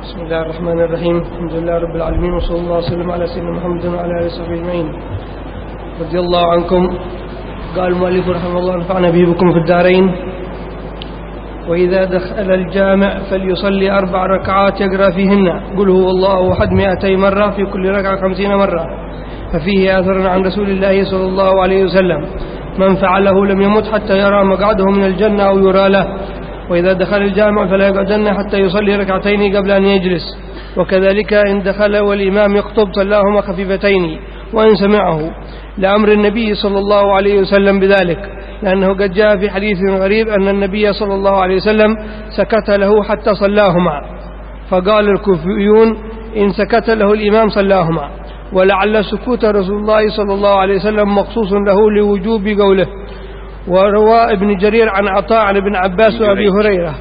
بسم الله الرحمن الرحيم. الحمد لله رب العالمين، وصلى الله وسلم على سيدنا محمد وعلى آله وصحبه أجمعين. رضي الله عنكم. قال المؤلف رحمه الله: نفعنا به بكم في الدارين. وإذا دخل الجامع فليصلي 4 ركعات يقرأ فيهن قل هو الله أحد 200 مرة، في كل ركعة 50 مرة. ففيه آثر عن رسول الله صلى الله عليه وسلم: من فعله لم يمت حتى يرى مقعده من الجنة أو يرى له. وإذا دخل الجامع فلا يقعدن حتى يصلي ركعتين قبل أن يجلس. وكذلك إن دخل والإمام يخطب صلاهما خفيفتين وإن سمعه، لأمر النبي صلى الله عليه وسلم بذلك، لأنه قد جاء في حديث غريب أن النبي صلى الله عليه وسلم سكت له حتى صلاهما، فقال الكوفيون: إن سكت له الإمام صلاهما. ولعل سكوت رسول الله صلى الله عليه وسلم مخصوص له لوجوب قوله. وروى ابن جرير عن عطاء عن ابن عباس وأبي هريرة.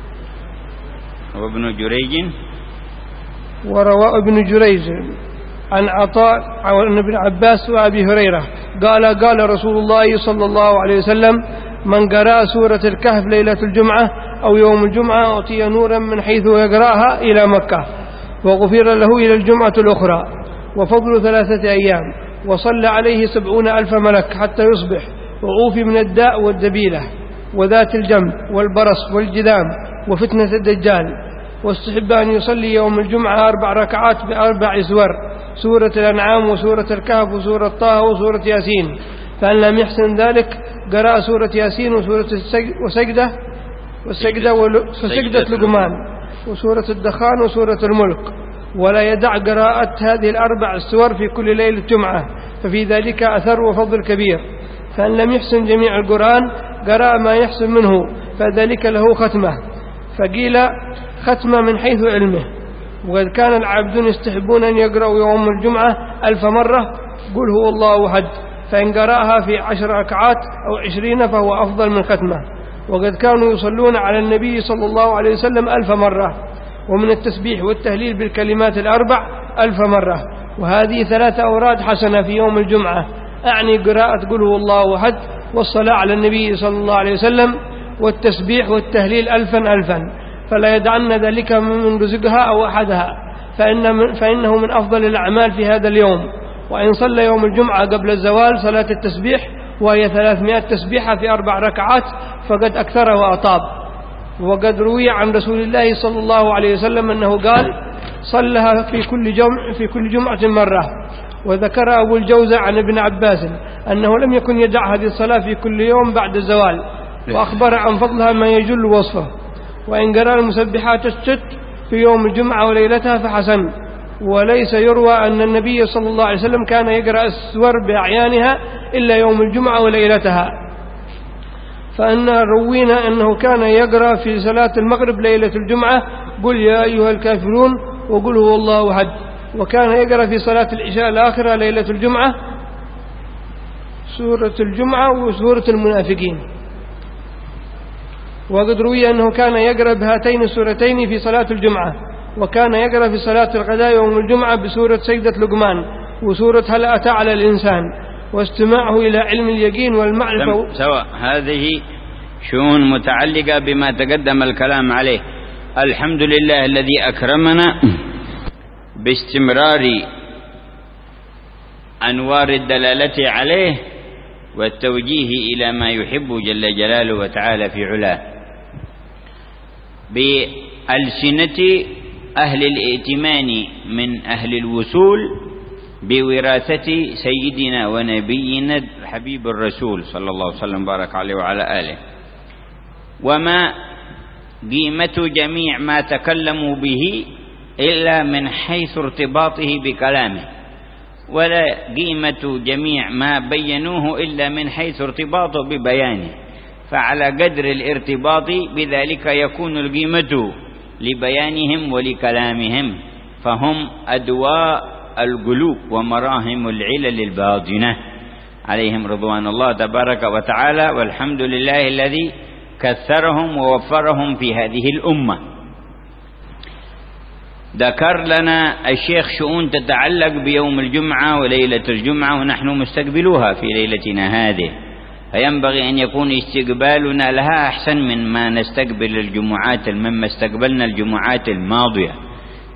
وروى ابن جريج عن عطاء عن ابن عباس وأبي هريرة قال رسول الله صلى الله عليه وسلم: من قرأ سورة الكهف ليلة الجمعة أو يوم الجمعة أعطي نورا من حيث يقرأها إلى مكة، وغفر له إلى الجمعة الأخرى، وفضل 3 أيام، وصلى عليه 70,000 ملك حتى يصبح، وعوفي من الداء والدبيلة وذات الجنب والبرص والجذام وفتنة الدجال. واستحب أن يصلي يوم الجمعة 4 ركعات ب4 سور: سورة الأنعام وسورة الكهف وسورة طه وسورة ياسين. فإن لم يحسن ذلك قرأ سورة ياسين وسورة وسجدة لقمان وسورة الدخان وسورة الملك، ولا يدع قراءة هذه 4 سور في كل ليلة جمعة، ففي ذلك أثر وفضل كبير. فإن لم يحسن جميع القرآن قرأ ما يحسن منه، فذلك له ختمة. فقيل ختمة من حيث علمه. وقد كان العابدون يستحبون أن يقرأوا يوم الجمعة 1000 مرة قل هو الله أحد، فإن قرأها في 10 ركعات أو 20 فهو أفضل من ختمة. وقد كانوا يصلون على النبي صلى الله عليه وسلم 1000 مرة، ومن التسبيح والتهليل بالكلمات 4 1000 مرة. وهذه 3 أوراد حسنة في يوم الجمعة، أعني قراءة قل هو الله أحد، والصلاة على النبي صلى الله عليه وسلم، والتسبيح والتهليل 1000 فلا يدعن ذلك من رزقها أو أحدها، فإنه من أفضل الأعمال في هذا اليوم. وإن صلى يوم الجمعة قبل الزوال صلاة التسبيح وهي 300 تسبيحة في 4 ركعات فقد أكثر وأطاب. وقد روي عن رسول الله صلى الله عليه وسلم أنه قال: صلها في كل جمعة مرة. وذكر أبو الجوزة عن ابن عباس أنه لم يكن يدع هذه الصلاة في كل يوم بعد الزوال، وأخبر عن فضلها ما يجل وصفه. وإن قرأ المسبحات الست في يوم الجمعة وليلتها فحسن. وليس يروى أن النبي صلى الله عليه وسلم كان يقرأ السور بأعيانها إلا يوم الجمعة وليلتها، فأن روينا أنه كان يقرأ في صلاة المغرب ليلة الجمعة قل يا أيها الكافرون وقل هو الله أحد. وكان يقرأ في صلاة العشاء الآخرة ليلة الجمعة سورة الجمعة وسورة المنافقين. وقد روي أنه كان يقرأ بهاتين السورتين في صلاة الجمعة. وكان يقرأ في صلاة الغداء يوم الجمعة بسورة سجدة لقمان وسورة هل أتى على الإنسان، واستماعه إلى علم اليقين والمعرفة. سواء هذه شؤون متعلقة بما تقدم الكلام عليه. الحمد لله الذي أكرمنا باستمرار أنوار الدلالة عليه والتوجيه إلى ما يحب جل جلاله وتعالى في علاه بألسنة أهل الائتمان من أهل الوصول بوراثة سيدنا ونبينا حبيب الرسول صلى الله عليه وسلم بارك عليه وعلى آله. وما قيمة جميع ما تكلموا به إلا من حيث ارتباطه بكلامه، ولا قيمة جميع ما بينوه إلا من حيث ارتباطه ببيانه. فعلى قدر الارتباط بذلك يكون القيمة لبيانهم ولكلامهم، فهم أدواء القلوب ومراهم العلل الباطنة عليهم رضوان الله تبارك وتعالى. والحمد لله الذي كثرهم ووفرهم في هذه الأمة. ذكر لنا الشيخ شؤون تتعلق بيوم الجمعة وليلة الجمعة، ونحن مستقبلوها في ليلتنا هذه، فينبغي أن يكون استقبالنا لها أحسن من ما نستقبل الجمعات مما استقبلنا الجمعات الماضية.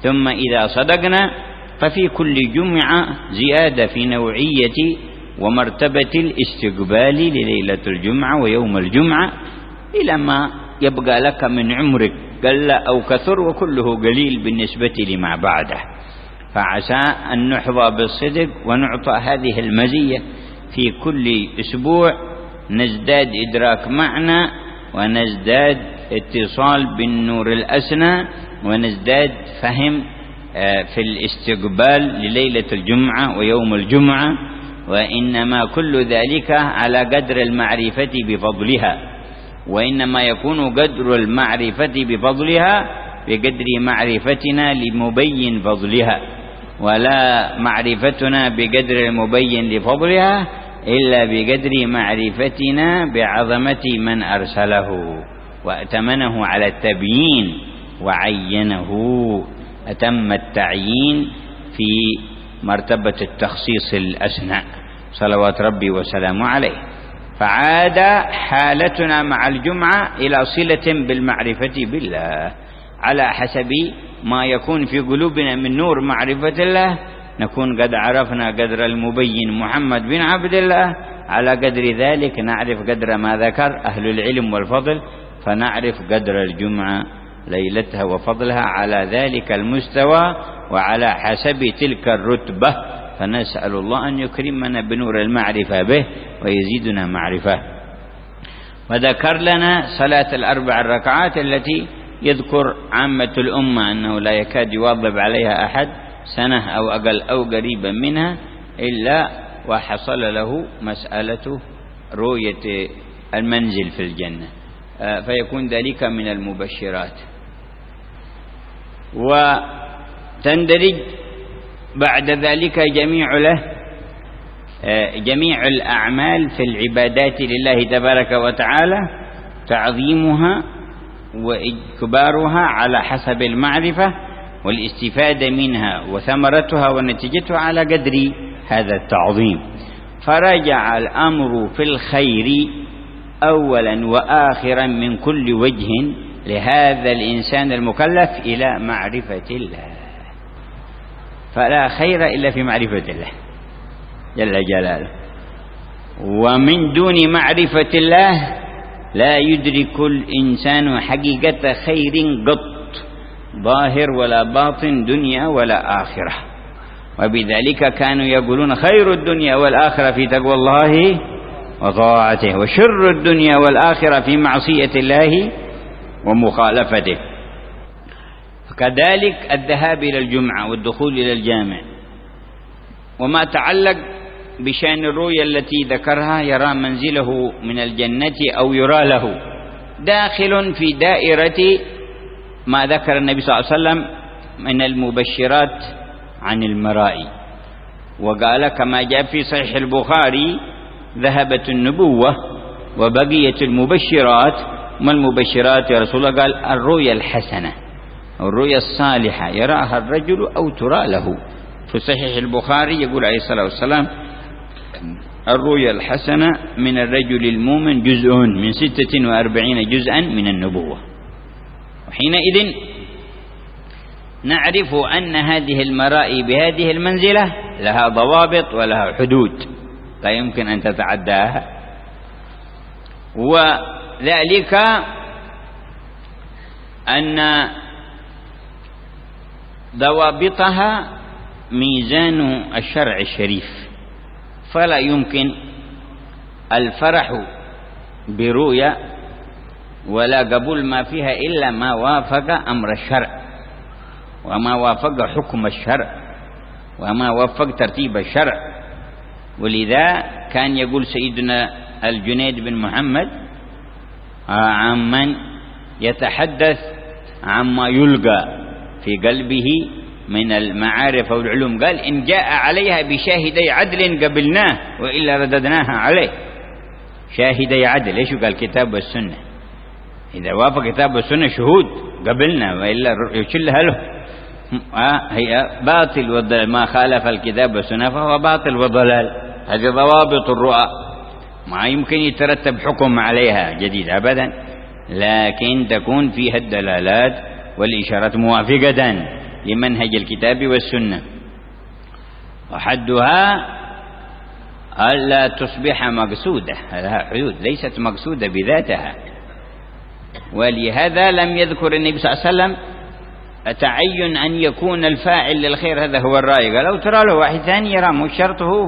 ثم إذا صدقنا ففي كل جمعة زيادة في نوعية ومرتبة الاستقبال لليلة الجمعة ويوم الجمعة إلى ما يبقى لك من عمرك قل أو كثر، وكله قليل بالنسبة لما بعده. فعسى أن نحظى بالصدق ونعطى هذه المزية في كل أسبوع، نزداد إدراك معنى، ونزداد اتصال بالنور الأسنى، ونزداد فهم في الاستقبال لليلة الجمعة ويوم الجمعة. وإنما كل ذلك على قدر المعرفة بفضلها، وإنما يكون قدر المعرفة بفضلها بقدر معرفتنا لمبين فضلها، ولا معرفتنا بقدر المبين لفضلها إلا بقدر معرفتنا بعظمة من أرسله وأتمنه على التبيين وعينه أتم التعيين في مرتبة التخصيص الأسنى صلوات ربي وسلامه عليه. فعاد حالتنا مع الجمعة إلى صلة بالمعرفة بالله على حسب ما يكون في قلوبنا من نور معرفة الله، نكون قد عرفنا قدر المبين محمد بن عبد الله، على قدر ذلك نعرف قدر ما ذكر أهل العلم والفضل، فنعرف قدر الجمعة ليلتها وفضلها على ذلك المستوى وعلى حسب تلك الرتبة. فنسأل الله أن يكرمنا بنور المعرفة به ويزيدنا معرفة. وذكر لنا صلاة الأربع الركعات التي يذكر عامة الأمة أنه لا يكاد يواظب عليها أحد سنة أو أقل أو قريبا منها إلا وحصل له مسألة رؤية المنزل في الجنة، فيكون ذلك من المبشرات. وتندرج بعد ذلك جميع الأعمال في العبادات لله تبارك وتعالى، تعظيمها وإكبارها على حسب المعرفة والاستفادة منها وثمرتها ونتيجتها على قدر هذا التعظيم. فرجع الأمر في الخير أولا وآخرا من كل وجه لهذا الإنسان المكلف إلى معرفة الله، فلا خير إلا في معرفة الله جل جلاله. ومن دون معرفة الله لا يدرك الإنسان حقيقة خير قط، ظاهر ولا باطن، دنيا ولا آخرة. وبذلك كانوا يقولون خير الدنيا والآخرة في تقوى الله وطاعته، وشر الدنيا والآخرة في معصية الله ومخالفته. فكذلك الذهاب إلى الجمعة والدخول إلى الجامع وما تعلق بشأن الرؤيا التي ذكرها، يرى منزله من الجنة أو يرى له، داخل في دائرة ما ذكر النبي صلى الله عليه وسلم من المبشرات عن المرائي. وقال كما جاء في صحيح البخاري: ذهبت النبوة وبقيت المبشرات. ما المبشرات يا رسول الله؟ قال: الرؤيا الحسنة أو الرؤيا الصالحة يراها الرجل أو ترى له. في صحيح البخاري يقول عليه الصلاة والسلام: الرؤيا الحسنة من الرجل المؤمن جزء من 46 جزءا من النبوة. وحينئذ نعرف أن هذه المرائي بهذه المنزلة لها ضوابط ولها حدود لا يمكن أن تتعداها، وذلك أن ضوابطها ميزان الشرع الشريف، فلا يمكن الفرح برؤيا ولا قبول ما فيها إلا ما وافق أمر الشرع وما وافق حكم الشرع وما وافق ترتيب الشرع. ولذا كان يقول سيدنا الجنيد بن محمد عمن يتحدث عما يلقى في قلبه من المعارف والعلوم، قال: إن جاء عليها بشاهدي عدل قبلناه وإلا رددناها عليه. شاهدي عدل إيش؟ قال: كتاب والسنة. إذا وافق كتاب والسنة شهود قبلنا، وإلا يشلها له. هي باطل والضلال، ما خالف الكتاب والسنة فهو باطل وضلال. هذه ضوابط الرؤى، ما يمكن يترتب حكم عليها جديد أبدا، لكن تكون فيها الدلالات والإشارات موافقة لمنهج الكتاب والسنة. وحدها ألا تصبح مقصودة، لها حدود ليست مقصودة بذاتها. ولهذا لم يذكر النبي صلى الله عليه وسلم تعين أن يكون الفاعل للخير هذا هو الرأي. قال لو ترى له واحد ثاني يرى مش شرط هو،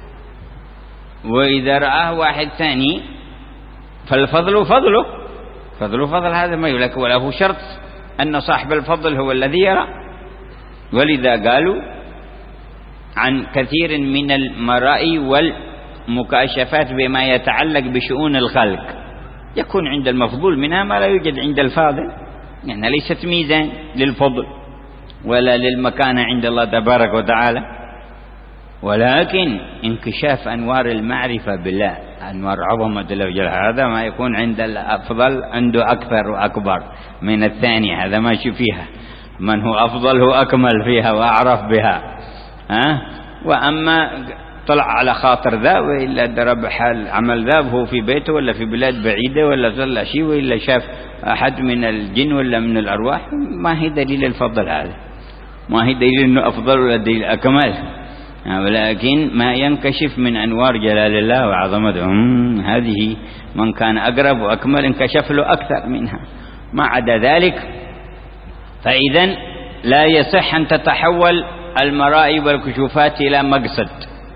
وإذا رآه واحد ثاني فالفضل فضله، فضل هذا ما يلك، وله شرط أن صاحب الفضل هو الذي يرى. ولذا قالوا عن كثير من المرائي والمكاشفات بما يتعلق بشؤون الخلق يكون عند المفضول منها ما لا يوجد عند الفاضل، يعني ليست ميزان للفضل ولا للمكانة عند الله تبارك وتعالى، ولكن انكشاف أنوار المعرفة بالله، أنوار عظمة الله وجل، هذا ما يكون عند الأفضل عنده أكثر وأكبر من الثاني، هذا ما فيها، من هو أفضل هو أكمل فيها وأعرف بها. وأما طلع على خاطر ذا وإلا درب حال عمل ذا هو في بيته ولا في بلاد بعيدة ولا طلع شيء وإلا شاف أحد من الجن ولا من الأرواح، ما هي دليل الفضل هذا، ما هي دليل أنه أفضل ولا دليل أكمل، ولكن ما ينكشف من أنوار جلال الله وعظمته. هذه من كان أقرب وأكمل انكشف له أكثر منها. ما عدا ذلك فإذن لا يصح أن تتحول المرائي والكشوفات إلى مقصد،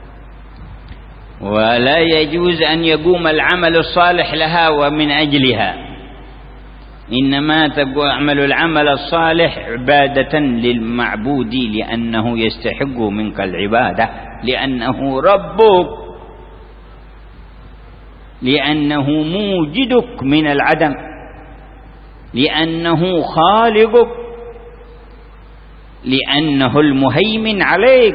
ولا يجوز أن يقوم العمل الصالح لها ومن أجلها، إنما تعمل العمل الصالح عبادة للمعبود لأنه يستحق منك العبادة، لأنه ربك، لأنه موجدك من العدم، لأنه خالقك، لأنه المهيمن عليك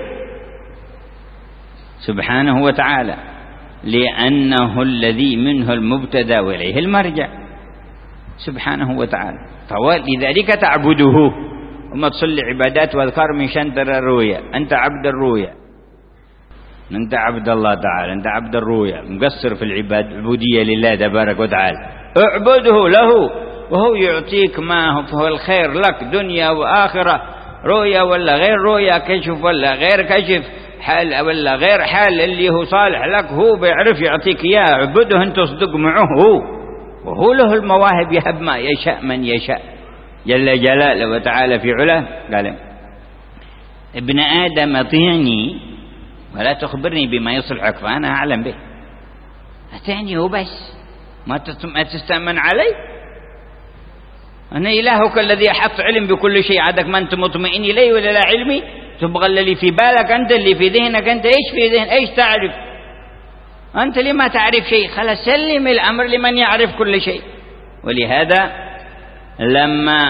سبحانه وتعالى، لأنه الذي منه المبتدأ وإليه المرجع سبحانه وتعالى. لذلك تعبده، وما تصلي عبادات واذكار من شندر الرؤيا، أنت عبد الرؤيا، أنت عبد الله تعالى، أنت عبد الرؤيا، مقصر في العبودية لله تبارك وتعالى، اعبده له وهو يعطيك ما هو الخير لك دنيا وآخرة، رؤيا ولا غير رؤيا، كشف ولا غير كشف، حال ولا غير حال، اللي هو صالح لك هو بيعرف يعطيك إياه. اعبده أنت تصدق معه هو، وهو له المواهب يهب ما يشاء من يشاء جل جلاله وتعالى في علاه. قال ابن آدم أطيعني ولا تخبرني بما يصلحك فأنا أعلم به. أطيعني وبس، ما تستأمن علي، أنا إلهك الذي أحط علم بكل شيء، عادك ما أنت مطمئن إلي ولا لا علمي، تبغى اللي في بالك أنت، اللي في ذهنك أنت، إيش في ذهن، إيش تعرف أنت؟ لما تعرف شيء خلاص سلم الأمر لمن يعرف كل شيء. ولهذا لما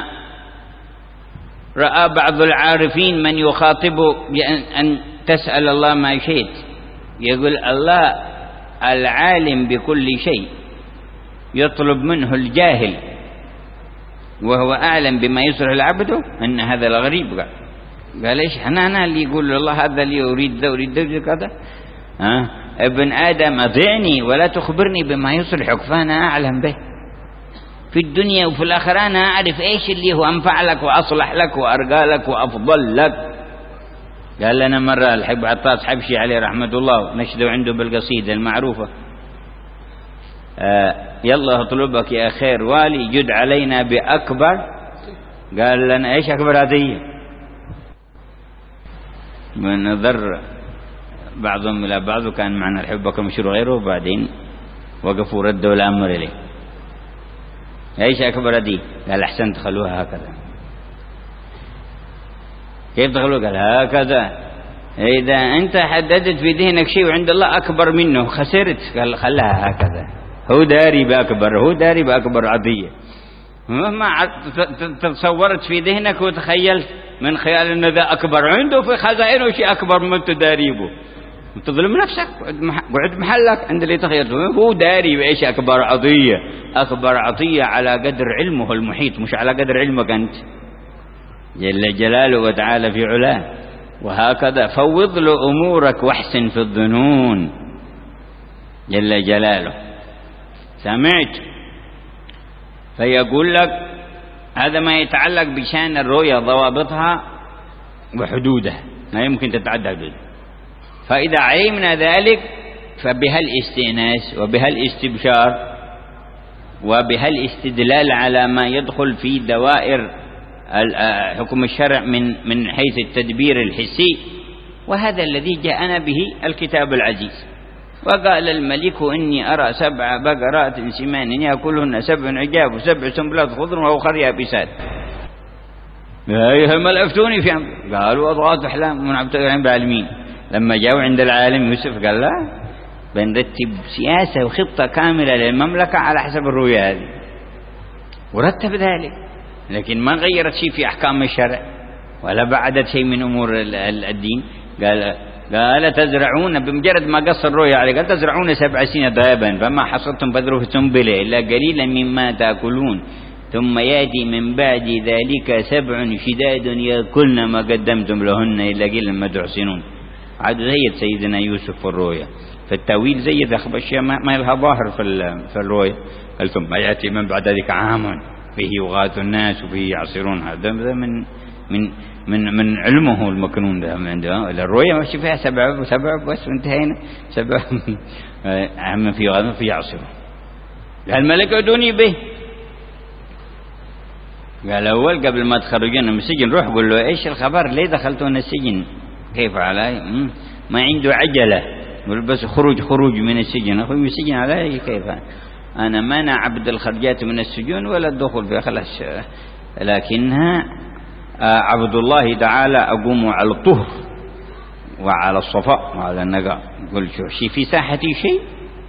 رأى بعض العارفين من يخاطب بأن تسأل الله ما شئت، يقول الله العالم بكل شيء يطلب منه الجاهل وهو أعلم بما يصلح العبد، أن هذا الغريب. قال إيش أنا اللي يقول الله هذا اللي أريد ذا أريد ذا كذا. ابن آدم أطيعني ولا تخبرني بما يصلحك فأنا أعلم به في الدنيا وفي الآخرة، أنا أعرف إيش اللي هو أنفع لك وأصلح لك وأرقى لك وأفضل لك. قال لنا مرة الحب عطاس حبشي عليه رحمة الله نشدوا عنده بالقصيدة المعروفة، يلا اطلبك يا خير والي جد علينا بأكبر. قال لنا إيش أكبر هدية؟ من نظر بعضهم إلى بعض، وكان معنا الحب مشروع غيره، وبعدين وقفوا ردوا الأمر إليه. إيش أكبر هدية؟ قال أحسن تخلوها هكذا. كيف تخلوها؟ قال هكذا، إذا أنت حددت في ذهنك شيء وعند الله أكبر منه خسرت. قال خلها هكذا، هو داري بأكبر، هو داري بأكبر عطية. مهما تصورت في ذهنك وتخيلت من خيال أن ذا أكبر، عنده في خزائنه شيء أكبر من تداريبه، تظلم نفسك، قعد محلك عند اللي تخيلته. هو داري بإيش أكبر عطية، أكبر عطية على قدر علمه المحيط، مش على قدر علمك أنت جل جلاله وتعالى في علاه. وهكذا فوض له أمورك واحسن في الظنون جل جلاله. سمعت؟ فيقول لك هذا ما يتعلق بشأن الرؤيا ضوابطها وحدوده، لا يمكن تتعدى حدوده. فإذا علمنا ذلك فبها الاستئناس وبها الاستبشار وبها الاستدلال على ما يدخل في دوائر حكم الشرع من حيث التدبير الحسي، وهذا الذي جاءنا به الكتاب العزيز. وقال الملك إني أرى 7 بقرات سمان يأكلهن 7 عجاف و7 سنبلات خضر وأخر يابسات. يا أيها الملأ افتوني في أمر. قالوا أضغاث أحلام من عبد العالمين. لما جاءوا عند العالم يوسف قال لا، بنرتب سياسة وخطة كاملة للمملكة على حسب الرؤية هذه، ورتب ذلك، لكن ما غيرت شيء في أحكام الشرع ولا بعدت شيء من أمور الدين. قال تزرعون، بمجرد ما قص الرؤيا عليه قال تزرعون 7 سنين ضابا فما حصدتم فذروه في سنبله إلا قليلا مما تأكلون ثم يأتي من بعد ذلك 7 شداد يأكلن ما قدمتم لهن إلا قليلا ما تحسنون. عاد زيد سيدنا يوسف في الرؤيا، فالتأويل زيد أشياء ما لها ظاهر في الرؤيا. قال ثم يأتي من بعد ذلك عام فيه يغاث الناس وفيه يعصرون. هذا من علمه المكنون ده من عنده. الرؤيا ماشي فيها 7 بس وانتهينا. 7 عام فيه يغاث وفيه يعصرون. قال الملك ادوني به. قال أول قبل ما تخرجون من السجن روح قل له إيش الخبر، ليه دخلتون السجن، كيف علي، ما عنده عجلة بس خروج من السجن. أخوي من السجن علي كيف، أنا ما أنا عبد الخرجات من السجون ولا الدخول فيها خلاص، لكنها عبد الله تعالى أقوم على الطهر وعلى الصفاء وعلى النقاء. قل شو في ساحتي شيء،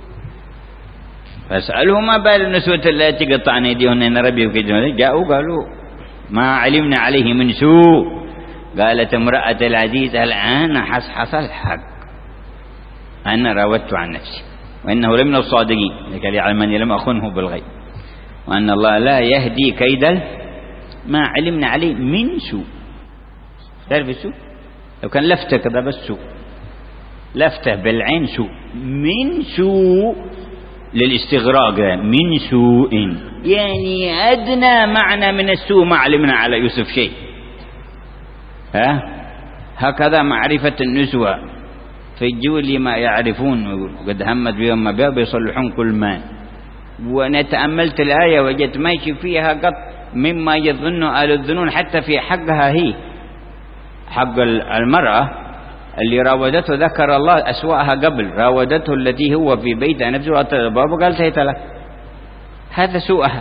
فاسأله ما بال النسوة التي قطعن أيديهن إن ربي وكيدهن. جاءوا قالوا ما علمنا عليه من سوء. قالت امرأة العزيز الآن حصل الحق، أنا راودت عن نفسي وإنه لمن الصادقين لكي يعلم أني لم أخنه بالغيب وأن الله لا يهدي كيد ما علمنا عليه من سوء. تعرف السوء لو كان لفتة كذا بس سوء، لفتة بالعين سوء، من سوء للاستغراق من سوء، يعني أدنى معنى من السوء ما علمنا على يوسف شيء. هكذا معرفة النسوة في الجول ما يعرفون وقد همت بهم ما بها بيصلحون كل ما. وأنا تأملت الآية وجدت ماشي فيها قط مما يظن أهل الظنون حتى في حقها هي، حق المرأة اللي راودته ذكر الله أسوأها قبل، راودته التي هو في بيتها نفسه أتى الباب وقال هيت لك، هذا سوءها.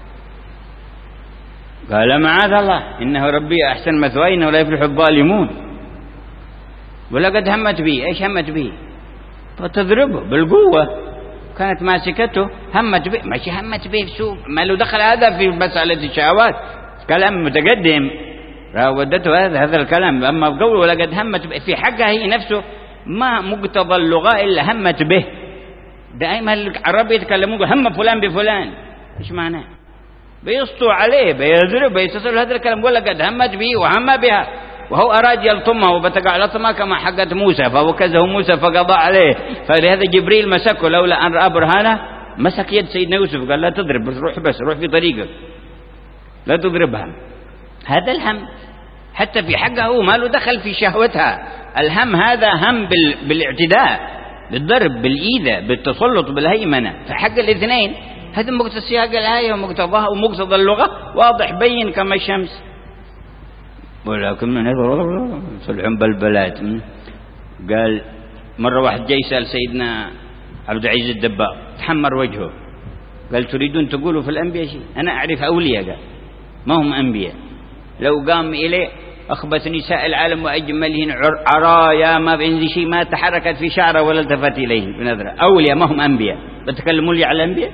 قال معاذ الله إنه ربي أحسن مثواي إنه لا يفلح الظالمون. ولقد همت به. إيش همت به؟ فتضربه بالقوة، كانت ماسكته همت به، ماشي همت به سوء، ما لو دخل هذا في مسألة الشهوات كلام متقدم، راودته هذا الكلام. أما بقوله ولقد همت به في حقها هي نفسه ما مقتضى اللغة إلا همت به. دائما العرب يتكلمون هم فلان بفلان، إيش معناه؟ بيسطوا عليه بيضرب بيتصل هذا الكلام. ولقد همت به وهم بها وهو أراد يلطمها وبتقع لطمها كما حقت موسى فوكزه موسى فقضى عليه. فلهذا جبريل مسكه لولا أن رأى برهانه مسك يد سيدنا يوسف قال لا تضرب روح في طريقك لا تضربها. هذا الهم حتى في حقه هو ما له دخل في شهوتها. الهم هذا هم بالاعتداء بالضرب بالإيذاء بالتسلط بالهيمنة في حق الاثنين. هذا مقتضى سياق الآية ومقتضاها ومقتضى اللغة واضح بين كما الشمس. ولكن من هذا صلحهم بالبلاد. قال مرة واحد جاي يسأل سيدنا عبد العزيز الدباغ تحمر وجهه قال تريدون تقولوا في الأنبياء شيء؟ أنا أعرف أولياء قال ما هم أنبياء. لو قام إليه أخبث نساء العالم وأجملهن عرايا ما بين شيء ما تحركت في شعره ولا التفت إليه بنظرة. أولياء ما هم أنبياء، بتكلموا لي على الأنبياء؟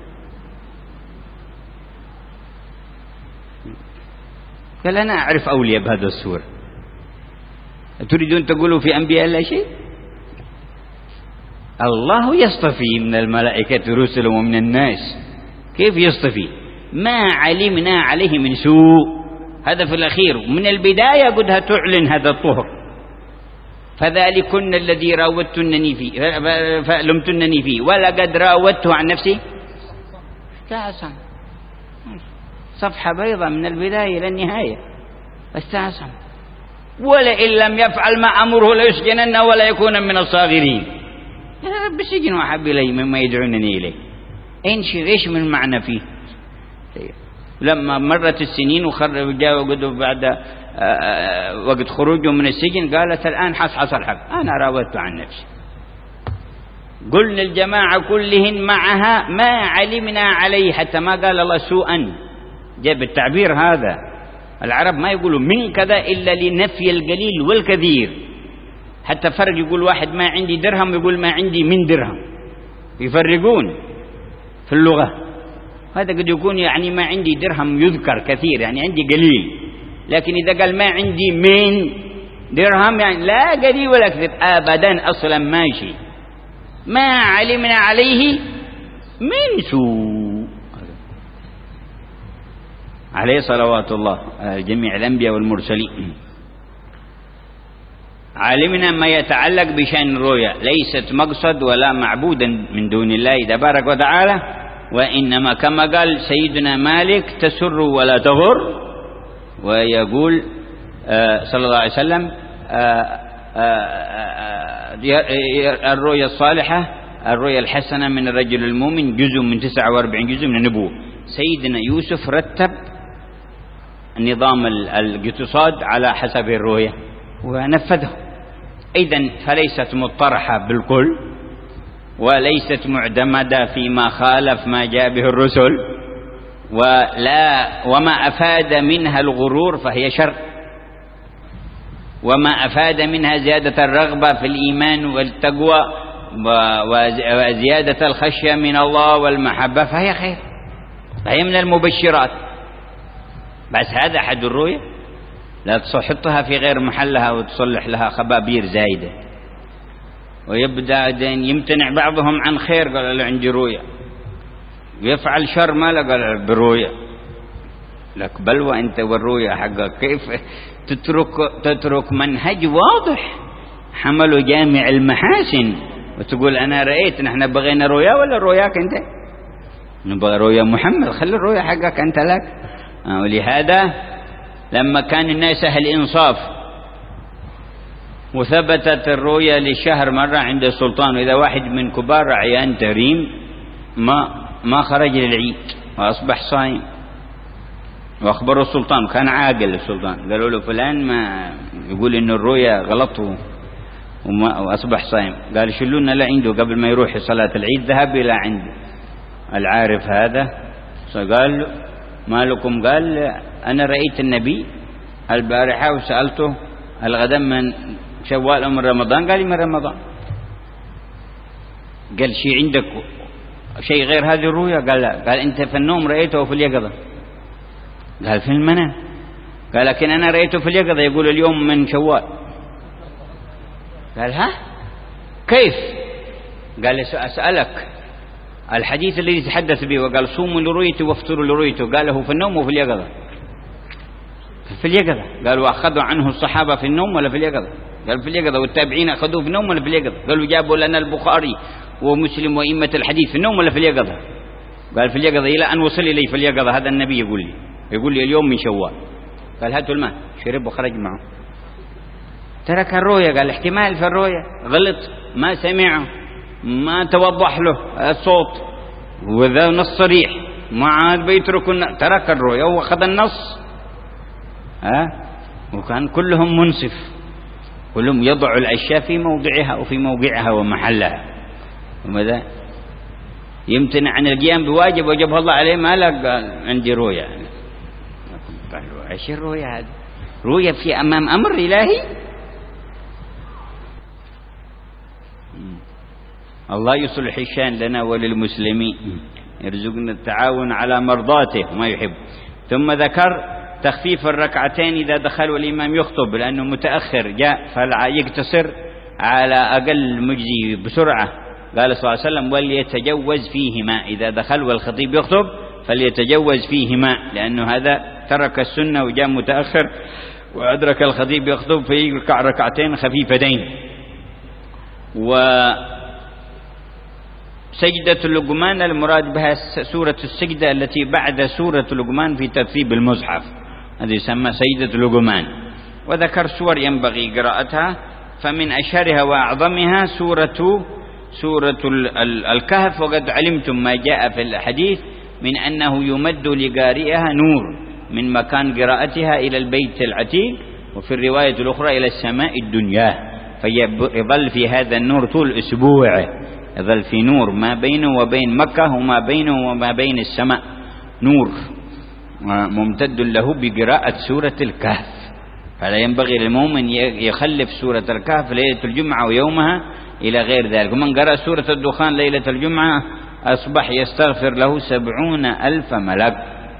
قال أنا أعرف أولياء بهذا الصورة، تريدون تقولوا في أنبياء لا شيء؟ الله يصطفي من الملائكة رسلا ومن الناس. كيف يصطفي؟ ما علمنا عليه من سوء. هذا في الأخير من البداية قدها تعلن هذا الطهر. فذلكن الذي راودتنني فيه فلمتنني فيه ولقد راودته عن نفسي استعصم. صفحة بيضاء من البداية إلى النهاية استعصم. ولئن لم يفعل ما أمره ليسجنن ولا يكون من الصاغرين. رب السجن وأحب إلي مما يدعونني إليه. إيش من المعنى فيه؟ لما مرت السنين وجاء بعد وقت خروجه من السجن قالت الآن حصحص الحق، أنا راودت عن نفسي. قلنا الجماعة كلهن معها ما علمنا عليه، حتى ما قال الله سوءا، جاب التعبير هذا. العرب ما يقولوا من كذا إلا لنفي القليل والكثير. حتى فرق يقول واحد ما عندي درهم يقول ما عندي من درهم، يفرقون في اللغة. هذا قد يكون يعني ما عندي درهم يذكر كثير، يعني عندي قليل. لكن إذا قال ما عندي من درهم يعني لا قليل ولا كثير أبدا، أصلا ماشي. ما علمنا عليه من سوء. عليه صلوات الله جميع الأنبياء والمرسلين. علمنا ما يتعلق بشأن الرؤيا ليست مقصد ولا معبودا من دون الله تبارك وتعالى، وإنما كما قال سيدنا مالك تسر ولا تغر. ويقول صلى الله عليه وسلم الرؤيا الصالحة الرؤيا الحسنة من الرجل المؤمن جزء من 49 جزء من النبوة. سيدنا يوسف رتب نظام الاقتصاد على حسب الرؤيا ونفذه. إذن فليست مطرحة بالكل وليست معتمدة فيما خالف ما جاء به الرسل، وما أفاد منها الغرور فهي شر، وما أفاد منها زيادة الرغبة في الإيمان والتقوى وزيادة الخشية من الله والمحبة فهي خير، فهي من المبشرات. بس هذا حد الرؤية، لا تحطها في غير محلها وتصلح لها خبابير زايدة. ويبدأ يمتنع بعضهم عن خير قال له عندي رؤية، ويفعل شر ما له قال برؤية. لك بلوى أنت والرؤية حقك. كيف تترك منهج واضح حمله جامع المحاسن وتقول أنا رأيت؟ نحن بغينا رؤيا ولا رؤياك أنت؟ نبغى رؤيا محمد، خلي الرؤيا حقك أنت لك. ولهذا لما كان الناس أهل إنصاف وثبتت الرؤيا للشهر مرة عند السلطان، وإذا واحد من كبار عيان تريم ما خرج للعيد وأصبح صائم، وأخبره السلطان، كان عاقل السلطان، قالوا له فلان ما يقول إن الرؤيا غلط وأصبح صائم. قال شلونا لا عنده قبل ما يروح صلاة العيد. ذهب إلى عند العارف هذا قال ما لكم؟ قال أنا رأيت النبي البارحة وسألته الغدا من شوال أو من رمضان؟ قال لي من رمضان. قال شيء عندك شيء غير هذه الرؤيا؟ قال لا. قال أنت في النوم رأيته في اليقظة؟ قال في المنام. قال لكن أنا رأيته في اليقظة يقول اليوم من شوال. قال ها كيف؟ قال أسألك الحديث الذي تحدث به وقال صوموا لرؤيته وافطروا لرؤيته، قال هو في النوم وفي اليقظة؟ في اليقظة. قال وأخذوا عنه الصحابة في النوم ولا في اليقظة؟ قال في اليقظة. والتابعين أخذوه في النوم ولا في اليقظة؟ قالوا جابوا لنا البخاري ومسلم وإمة الحديث في النوم ولا في اليقظة؟ قال في اليقظة، إلى أن وصل إلي في اليقظة هذا النبي يقول لي اليوم من شوال. قال هاتوا الماء، شرب وخرج معه. ترك الرؤيا. قال احتمال في الرؤيا، غلط ما سمعه ما توضح له الصوت وذا نص صريح ما عاد بيترك ترك الرؤيا وأخذ النص. وكان كلهم منصف، كلهم يضع الأشياء في موضعها وفي موقعها ومحلها. وماذا يمتنع عن القيام بواجب وجبه الله عليه؟ ما لا قال عندي رؤيا. قال ايش الرؤيا هذه؟ رؤيا في أمام أمر إلهي؟ الله يصلح الشان لنا وللمسلمين، يرزقنا التعاون على مرضاته وما يحب. ثم ذكر تخفيف الركعتين إذا دخل والإمام يخطب، لأنه متأخر جاء فيقتصر على أقل مجزي بسرعة. قال صلى الله عليه وسلم وليتجوز فيهما، إذا دخل والخطيب يخطب فليتجوز فيهما، لأنه هذا ترك السنة وجاء متأخر وأدرك الخطيب يخطب فيركع ركعتين خفيفتين. سجدة اللقمان المراد بها سورة السجدة التي بعد سورة اللقمان في ترتيب المصحف، هذه يسمى سجدة اللقمان. وذكر سور ينبغي قراءتها، فمن أشهرها وأعظمها سورة الكهف. وقد علمتم ما جاء في الحديث من أنه يمد لقارئها نور من مكان قراءتها إلى البيت العتيق، وفي الرواية الأخرى إلى السماء الدنيا، فيظل في هذا النور طول أسبوع، يظل في نور ما بينه وبين مكة وما بينه وما بين السماء، نور ممتد له بقراءة سورة الكهف. فلا ينبغي للمؤمن يخلف سورة الكهف ليلة الجمعة ويومها إلى غير ذلك. ومن قرأ سورة الدخان ليلة الجمعة أصبح يستغفر له 70,000 ملك.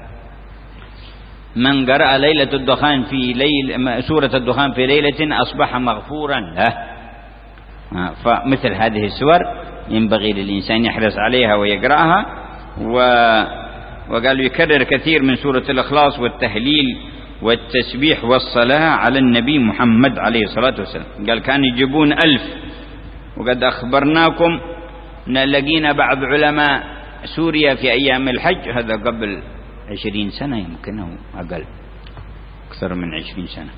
من قرأ ليلة الدخان سورة الدخان في ليلة أصبح مغفورا له. فمثل هذه السور ينبغي للإنسان يحرص عليها ويقرأها. وقالوا يكرر كثير من سورة الإخلاص والتهليل والتسبيح والصلاة على النبي محمد عليه الصلاة والسلام. قال كان يجيبون 1000. وقد أخبرناكم أن لقينا بعض علماء سوريا في أيام الحج، هذا قبل 20 سنة يمكن أو أقل، أكثر من 20 سنة،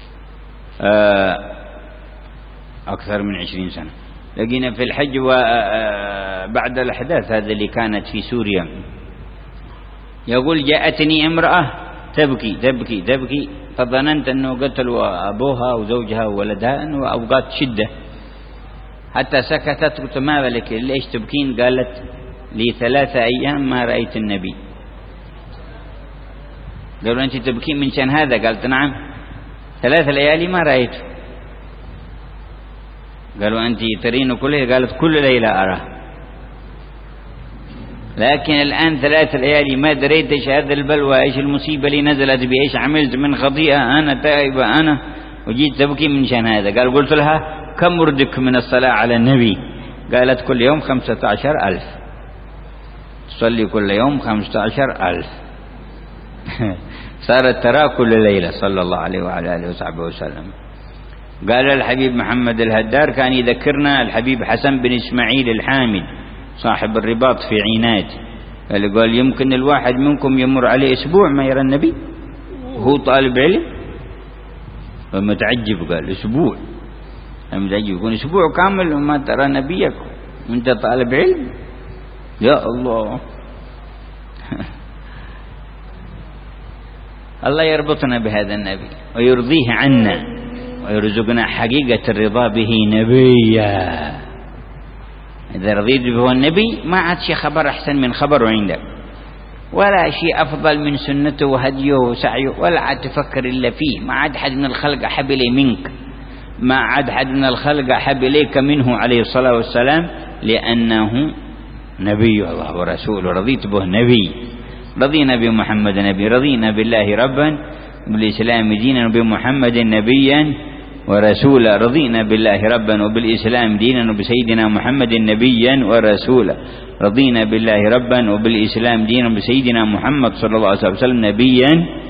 أكثر من 20 سنة لقينا في الحج وبعد الأحداث هذا اللي كانت في سوريا، يقول جاءتني امرأة تبكي تبكي تبكي، فظننت أنه قتلوا أبوها وزوجها وولدها وأوقات شدة، حتى سكتت. قلت ما لك ليش تبكين؟ قالت لي 3 أيام ما رأيت النبي. قالوا أنت تبكين من شان هذا؟ قالت نعم، 3 ليالي ما رأيته. قالوا أنت ترين كله؟ قالت كل ليلة أراه، لكن الآن 3 ليالي ما دريت إيش هذا البلوى، إيش المصيبة اللي نزلت بي، إيش عملت من خطيئة، أنا تائبة أنا، وجيت تبكي من شان هذا. قال قلت لها كم وردك من الصلاة على النبي؟ قالت كل يوم 15,000، تصلي كل يوم 15,000. صارت ترى كل ليلة صلى الله عليه وعلى آله وصحبه وسلم. قال الحبيب محمد الهدار كان يذكرنا الحبيب حسن بن إسماعيل الحامد صاحب الرباط في عناد، قال يمكن الواحد منكم يمر عليه أسبوع ما يرى النبي وهو طالب علم. فمتعجب قال أسبوع، متعجب يكون أسبوع كامل وما ترى نبيك وانت طالب علم؟ يا الله. الله يربطنا بهذا النبي ويرضيه عنا ويرزقنا حقيقة الرضا به نبيا. إذا رضيت به النبي ما عاد شيء خبر أحسن من خبره عندك، ولا شيء أفضل من سنته وهديه وسعيه، ولا عاد تفكر إلا فيه. ما عاد حد من الخلق أحب إليه منك، ما عاد حد من الخلق أحب إليك منه عليه الصلاة والسلام، لأنه نبي الله ورسوله. رضيت به نبي، رضينا بمحمد نبي، رضينا بالله ربا وبالإسلام دينا وبمحمد نبيا ورسولا، رضينا بالله ربا وبالإسلام دينا وبسيدنا محمد نبيا ورسولا، رضينا بالله ربا وبالإسلام دينا وبسيدنا محمد صلى الله عليه وسلم نبيا.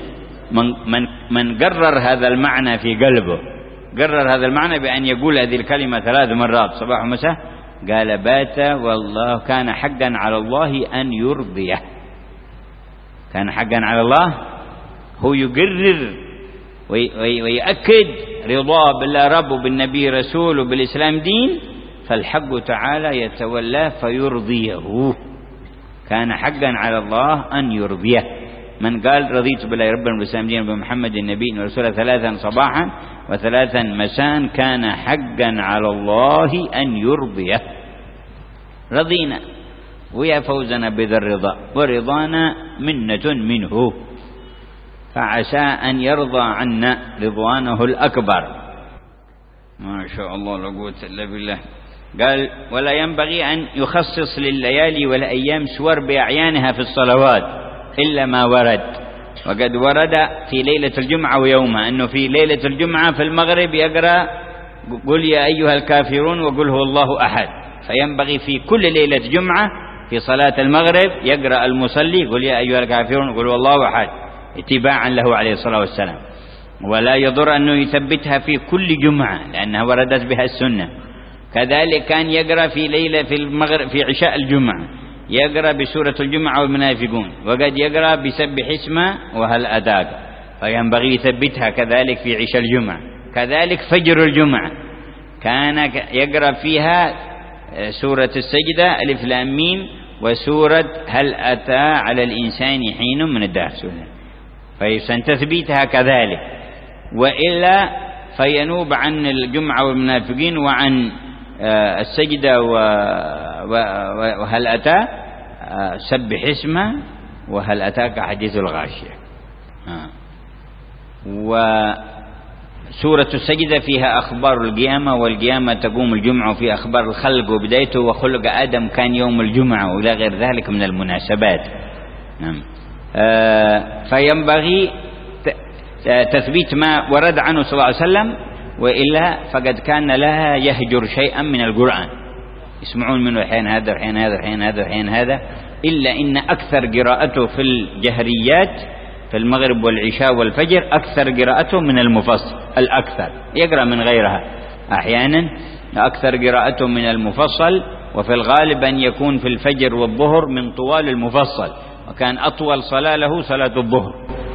من قرر هذا المعنى في قلبه، قرر هذا المعنى بأن يقول هذه الكلمة 3 مرات صباح ومساء، قال بات والله كان حقا على الله أن يرضيه. كان حقا على الله، هو يقرر ويأكد رضاه بالله رب وبالنبي رسول وبالإسلام دين، فالحق تعالى يتولاه فيرضيه. كان حقا على الله أن يرضيه. من قال رضيت بالله ربا وبالإسلام دين وبمحمد النبي ورسوله 3 صباحا و3 مساء كان حقا على الله أن يرضيه. رضينا ويا فوزنا بذا الرضا، ورضانا منة منه، فعسى أن يرضى عنا رضوانه الأكبر. ما شاء الله لا قوة إلا بالله. قال ولا ينبغي أن يخصص لليالي والأيام سور بأعيانها في الصلوات إلا ما ورد. وقد ورد في ليلة الجمعة ويومها أنه في ليلة الجمعة في المغرب يقرأ قل يا أيها الكافرون وقل هو الله أحد، فينبغي في كل ليلة جمعة في صلاة المغرب يقرأ المصلي قل يا أيها الكافرون وقل هو الله أحد اتباعا له عليه الصلاة والسلام. ولا يضر أنه يثبتها في كل جمعة لأنها وردت بها السنة. كذلك كان يقرأ في ليلة في المغرب في عشاء الجمعة يقرأ بسورة الجمعة والمنافقون، وقد يقرأ بسبح اسمه وهل أتاك. فينبغي يثبتها كذلك في عشاء الجمعة. كذلك فجر الجمعة كان يقرأ فيها سورة السجدة ألف لام ميم وسورة هل أتى على الإنسان حين من الدهر، فيحسن تثبيتها كذلك، وإلا فينوب عن الجمعة والمنافقين وعن السجدة وهل أتى سبح اسمه وهل أتاك حديث الغاشية. وسورة السجدة فيها أخبار القيامة، والقيامة تقوم الجمعة، في أخبار الخلق وبدايته وخلق آدم كان يوم الجمعة وإلى غير ذلك من المناسبات. فينبغي تثبيت ما ورد عنه صلى الله عليه وسلم، وإلا فقد كان لها يهجر شيئا من القرآن، يسمعون منه الحين هذا الحين هذا الحين هذا الحين هذا، إلا إن أكثر قراءته في الجهريات في المغرب والعشاء والفجر أكثر قراءته من المفصل، الأكثر يقرأ من غيرها أحيانا، أكثر قراءته من المفصل، وفي الغالب أن يكون في الفجر والظهر من طوال المفصل، وكان أطول صلاة له صلاة الظهر،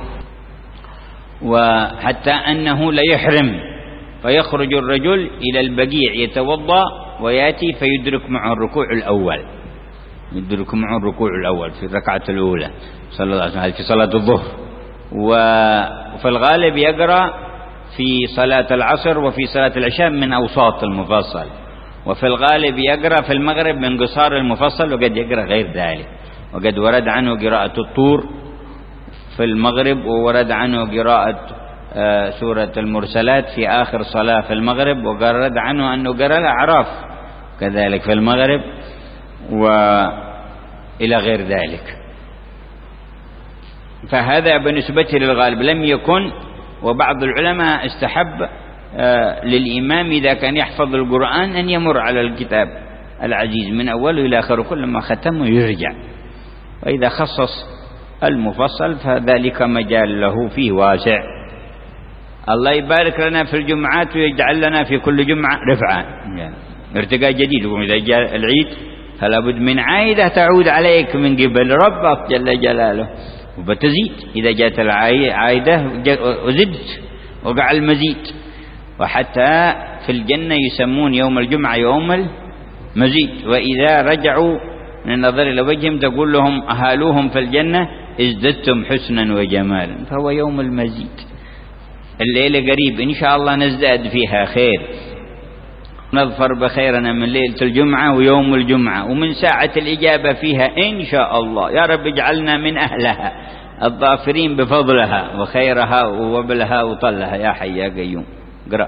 وحتى أنه ليحرم فيخرج الرجل إلى البقيع يتوضأ ويأتي فيدرك معه الركوع الأول، يدرك معه الركوع الأول في الركعة الأولى صلى الله عليه وسلم في صلاة الظهر. وفي الغالب يقرأ في صلاة العصر وفي صلاة العشاء من أوساط المفصل، وفي الغالب يقرأ في المغرب من قصار المفصل، وقد يقرأ غير ذلك، وقد ورد عنه قراءة الطور في المغرب، وورد عنه قراءة سورة المرسلات في آخر صلاة في المغرب، وورد عنه أنه قرأ الأعراف كذلك في المغرب وإلى غير ذلك. فهذا بالنسبة للغالب لم يكن. وبعض العلماء استحب للإمام إذا كان يحفظ القرآن أن يمر على الكتاب العزيز من أوله إلى آخره، كل ما ختمه يرجع، وإذا خصص المفصل فذلك مجال له فيه واسع. الله يبارك لنا في الجمعات ويجعل لنا في كل جمعة رفعة، ارتقاء جديد. وإذا جاء العيد فلا بد من عائدة تعود عليك من قبل ربك جل جلاله، وبتزيد إذا جاءت العائدة وزدت وقع المزيد. وحتى في الجنة يسمون يوم الجمعة يوم المزيد، وإذا رجعوا من النظر إلى وجههم تقول لهم أهالوهم في الجنة ازددتم حسنا وجمالا، فهو يوم المزيد. الليلة قريب إن شاء الله نزداد فيها خير، نظفر بخيرنا من ليلة الجمعة ويوم الجمعة، ومن ساعة الإجابة فيها إن شاء الله. يا رب اجعلنا من أهلها الظافرين بفضلها وخيرها ووبلها وطلها يا حي يا قيوم. قرأ.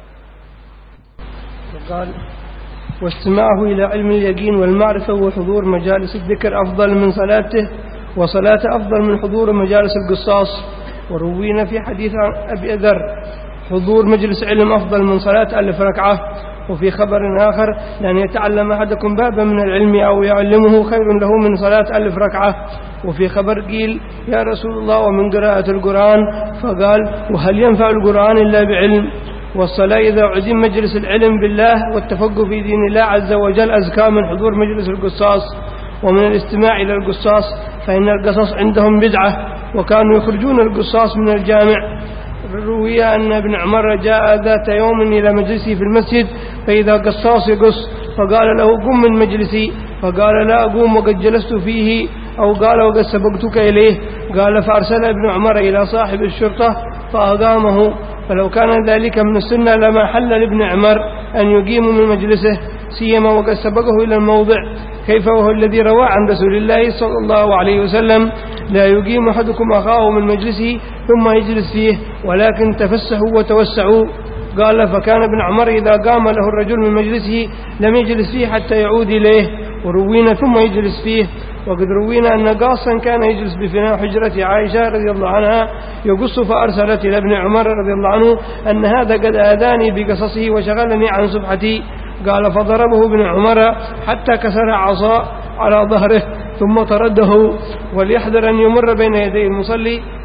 قال: واستماعه إلى علم اليقين والمعرفة وحضور مجالس الذكر أفضل من صلاته، وصلاته أفضل من حضور مجالس القصاص. وروينا في حديث أبي ذر حضور مجلس علم أفضل من صلاة 1000 ركعة. وفي خبر آخر: لأن يتعلم أحدكم بابا من العلم أو يعلمه خير له من صلاة 1000 ركعة. وفي خبر قيل: يا رسول الله ومن قراءة القرآن؟ فقال: وهل ينفع القرآن إلا بعلم؟ والصلاة إذا عدم مجلس العلم بالله والتفقه في دين الله عز وجل أزكى من حضور مجلس القصاص. ومن الاستماع إلى القصاص فإن القصص عندهم بدعة، وكانوا يخرجون القصاص من الجامع. روي أن ابن عمر جاء ذات يوم إلى مجلسه في المسجد فإذا قصاص يقص، فقال له: قم من مجلسي، فقال: لا أقوم وقد جلست فيه، أو قال: وقد سبقتك إليه. قال: فأرسل ابن عمر إلى صاحب الشرطة فأقامه. فلو كان ذلك من السنة لما حل لابن عمر أن يقيم من مجلسه، سيما وقد سبقه إلى الموضع، كيف وهو الذي روى عن رسول الله صلى الله عليه وسلم: لا يقيم أحدكم أخاه من مجلسه ثم يجلس فيه، ولكن تفسحوا وتوسعوا. قال: فكان ابن عمر إذا قام له الرجل من مجلسه لم يجلس فيه حتى يعود إليه. وروينا ثم يجلس فيه. وقد روينا أن قاصا كان يجلس بفناء حجرة عائشة رضي الله عنها يقص، فأرسلت إلى ابن عمر رضي الله عنه أن هذا قد آذاني بقصصه وشغلني عن سبحتي. قال: فضربه ابن عمر حتى كسر عصا على ظهره ثم طرده. وليحذر أن يمر بين يدي المصلي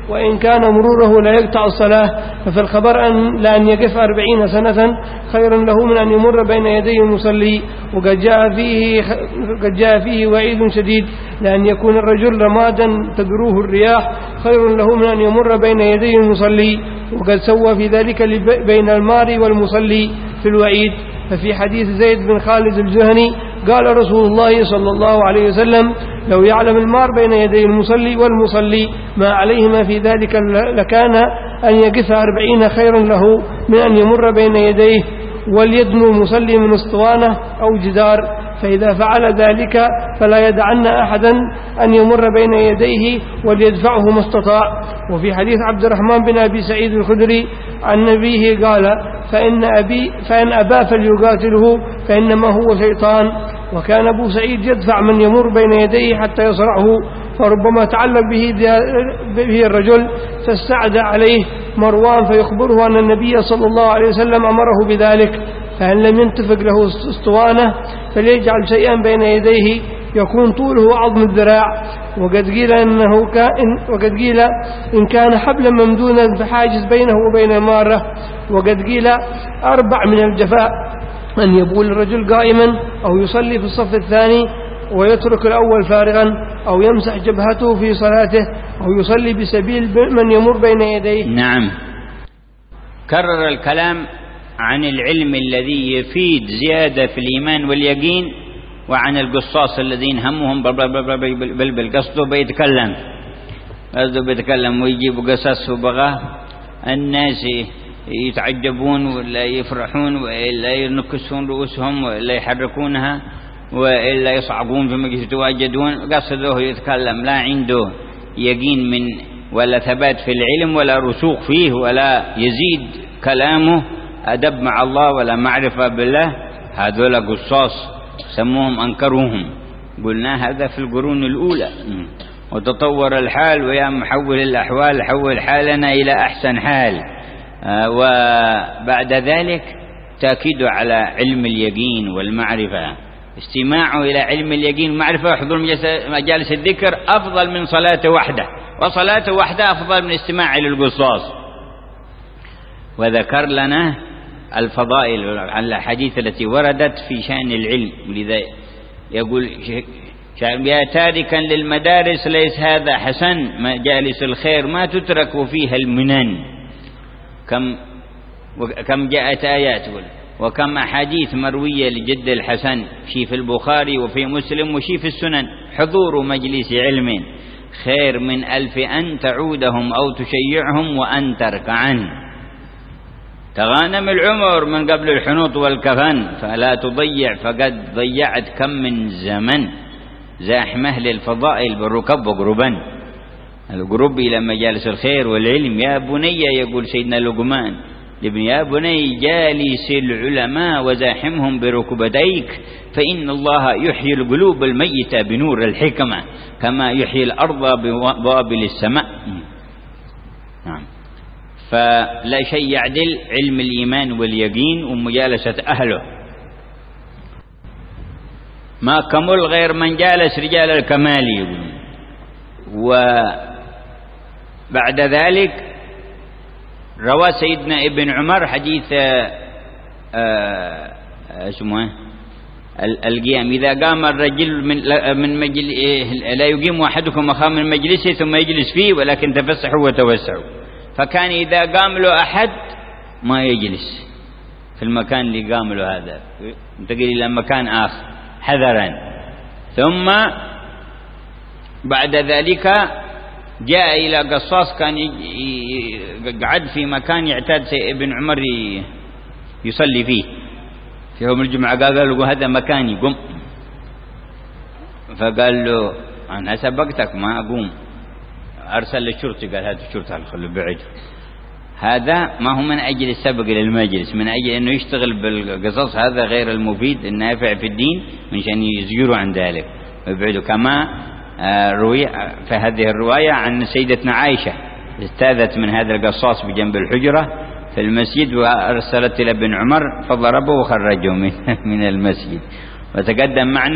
وإن كان مروره لا يقطع الصلاة، ففي الخبر لأن يقف 40 سنة خير له من أن يمر بين يدي المصلي. وقد جاء فيه وعيد شديد، لأن يكون الرجل رمادا تدروه الرياح خير له من أن يمر بين يدي المصلي. وقد سوى في ذلك بين الماري والمصلي في الوعيد. ففي حديث زيد بن خالد الجهني قال رسول الله صلى الله عليه وسلم: لو يعلم المار بين يدي المصلي والمصلي ما عليهما في ذلك لكان أن يقف 40 خير له من أن يمر بين يديه. وليدنو المصلي من اسطوانة أو جدار، فإذا فعل ذلك فلا يدعن أحدا أن يمر بين يديه وليدفعه ما استطاع. وفي حديث عبد الرحمن بن أبي سعيد الخدري عن نبيه قال: فإن أبى فليقاتله فإنما هو شيطان. وكان أبو سعيد يدفع من يمر بين يديه حتى يصرعه، فربما تعلق به الرجل فاستعدى عليه مروان فيخبره أن النبي صلى الله عليه وسلم أمره بذلك، فإن لم ينتفق له اسطوانة فليجعل شيئا بين يديه يكون طوله عظم الذراع. وقد قيل إن كان حبلا ممدودا فحاجز بينه وبين المارة. وقد قيل 4 من الجفاء: أن يبول الرجل قائما، أو يصلي في الصف الثاني ويترك الأول فارغا، أو يمسح جبهته في صلاته، أو يصلي بسبيل من يمر بين يديه. نعم. كرر الكلام عن العلم الذي يفيد زيادة في الإيمان واليقين، وعن القصاص الذين همهم بالقصد بيتكلم ويجيبوا قصص وبغاه الناس يتعجبون ولا يفرحون ولا ينكسون رؤوسهم ولا يحركونها وإلا يصعقون في مجلس يتواجدون. قصده يتكلم لا عنده يقين من ولا ثبات في العلم ولا رسوخ فيه ولا يزيد كلامه أدب مع الله ولا معرفة بالله. هذول قصاص سموهم أنكروهم. قلنا هذا في القرون الأولى. وتطور الحال، ويا محول الأحوال حول حالنا إلى أحسن حال. وبعد ذلك تأكيد على علم اليقين والمعرفة، استماعه إلى علم اليقين والمعرفة وحضور مجالس الذكر أفضل من صلاة وحده، وصلاة وحده أفضل من استماع للقصاص. وذكر لنا الفضائل الحديث التي وردت في شأن العلم. ولذا يقول: يا تاركا للمدارس ليس هذا حسن، مجالس الخير ما تترك فيها المنن. كم جاءت آيات وكم أحاديث مروية لجد الحسن، شي في البخاري وفي مسلم وشي في السنن: حضور مجلس علم خير من 1000 أن تعودهم أو تشيعهم وأن تركعن. تغانم العمر من قبل الحنوط والكفن، فلا تضيع فقد ضيعت كم من زمن. زاحمه للفضائل بالركب وقربان، القرب إلى مجالس الخير والعلم. يا بني، يقول سيدنا لقمان لابن: يا بني جالس العلماء وزاحمهم بركبتيك، فإن الله يحيي القلوب الميتة بنور الحكمة كما يحيي الأرض بوابل السماء. نعم. فلا شيء يعدل علم الإيمان واليقين ومجالسة أهله. ما كمل غير من جالس رجال الكمال يقولون. وبعد ذلك روى سيدنا ابن عمر حديث اسمه القيام: إذا قام الرجل من مجلس لا يقيم أحدكم مقام من مجلسه ثم يجلس فيه ولكن تفسحوا وتوسعوا. فكان إذا قام له أحد ما يجلس في المكان اللي قام له هذا، انتقل إلى مكان آخر حذرا. ثم بعد ذلك جاء إلى قصاص كان قعد في مكان يعتاد ابن عمر يصلي فيه في يوم الجمعة. قال له: هذا مكاني قم. فقال له: أنا سبقتك ما أقوم. أرسل للشرطي قال: هذا الشرطة خلوا بعيد. هذا ما هو من أجل السبق للمجلس، من أجل أنه يشتغل بالقصص هذا غير المفيد النافع في الدين، من شأن يزجروا عن ذلك ويبعدوا. كما روي في هذه الرواية عن سيدتنا عائشة استاذت من هذا القصاص بجنب الحجرة في المسجد، وأرسلت إلى ابن عمر فضربه وخرجه من المسجد. وتقدم معنا الرواية عن سيدنا علي أنه دخل بنفسه مسجد البصرة إلى حلقات فيه، فقال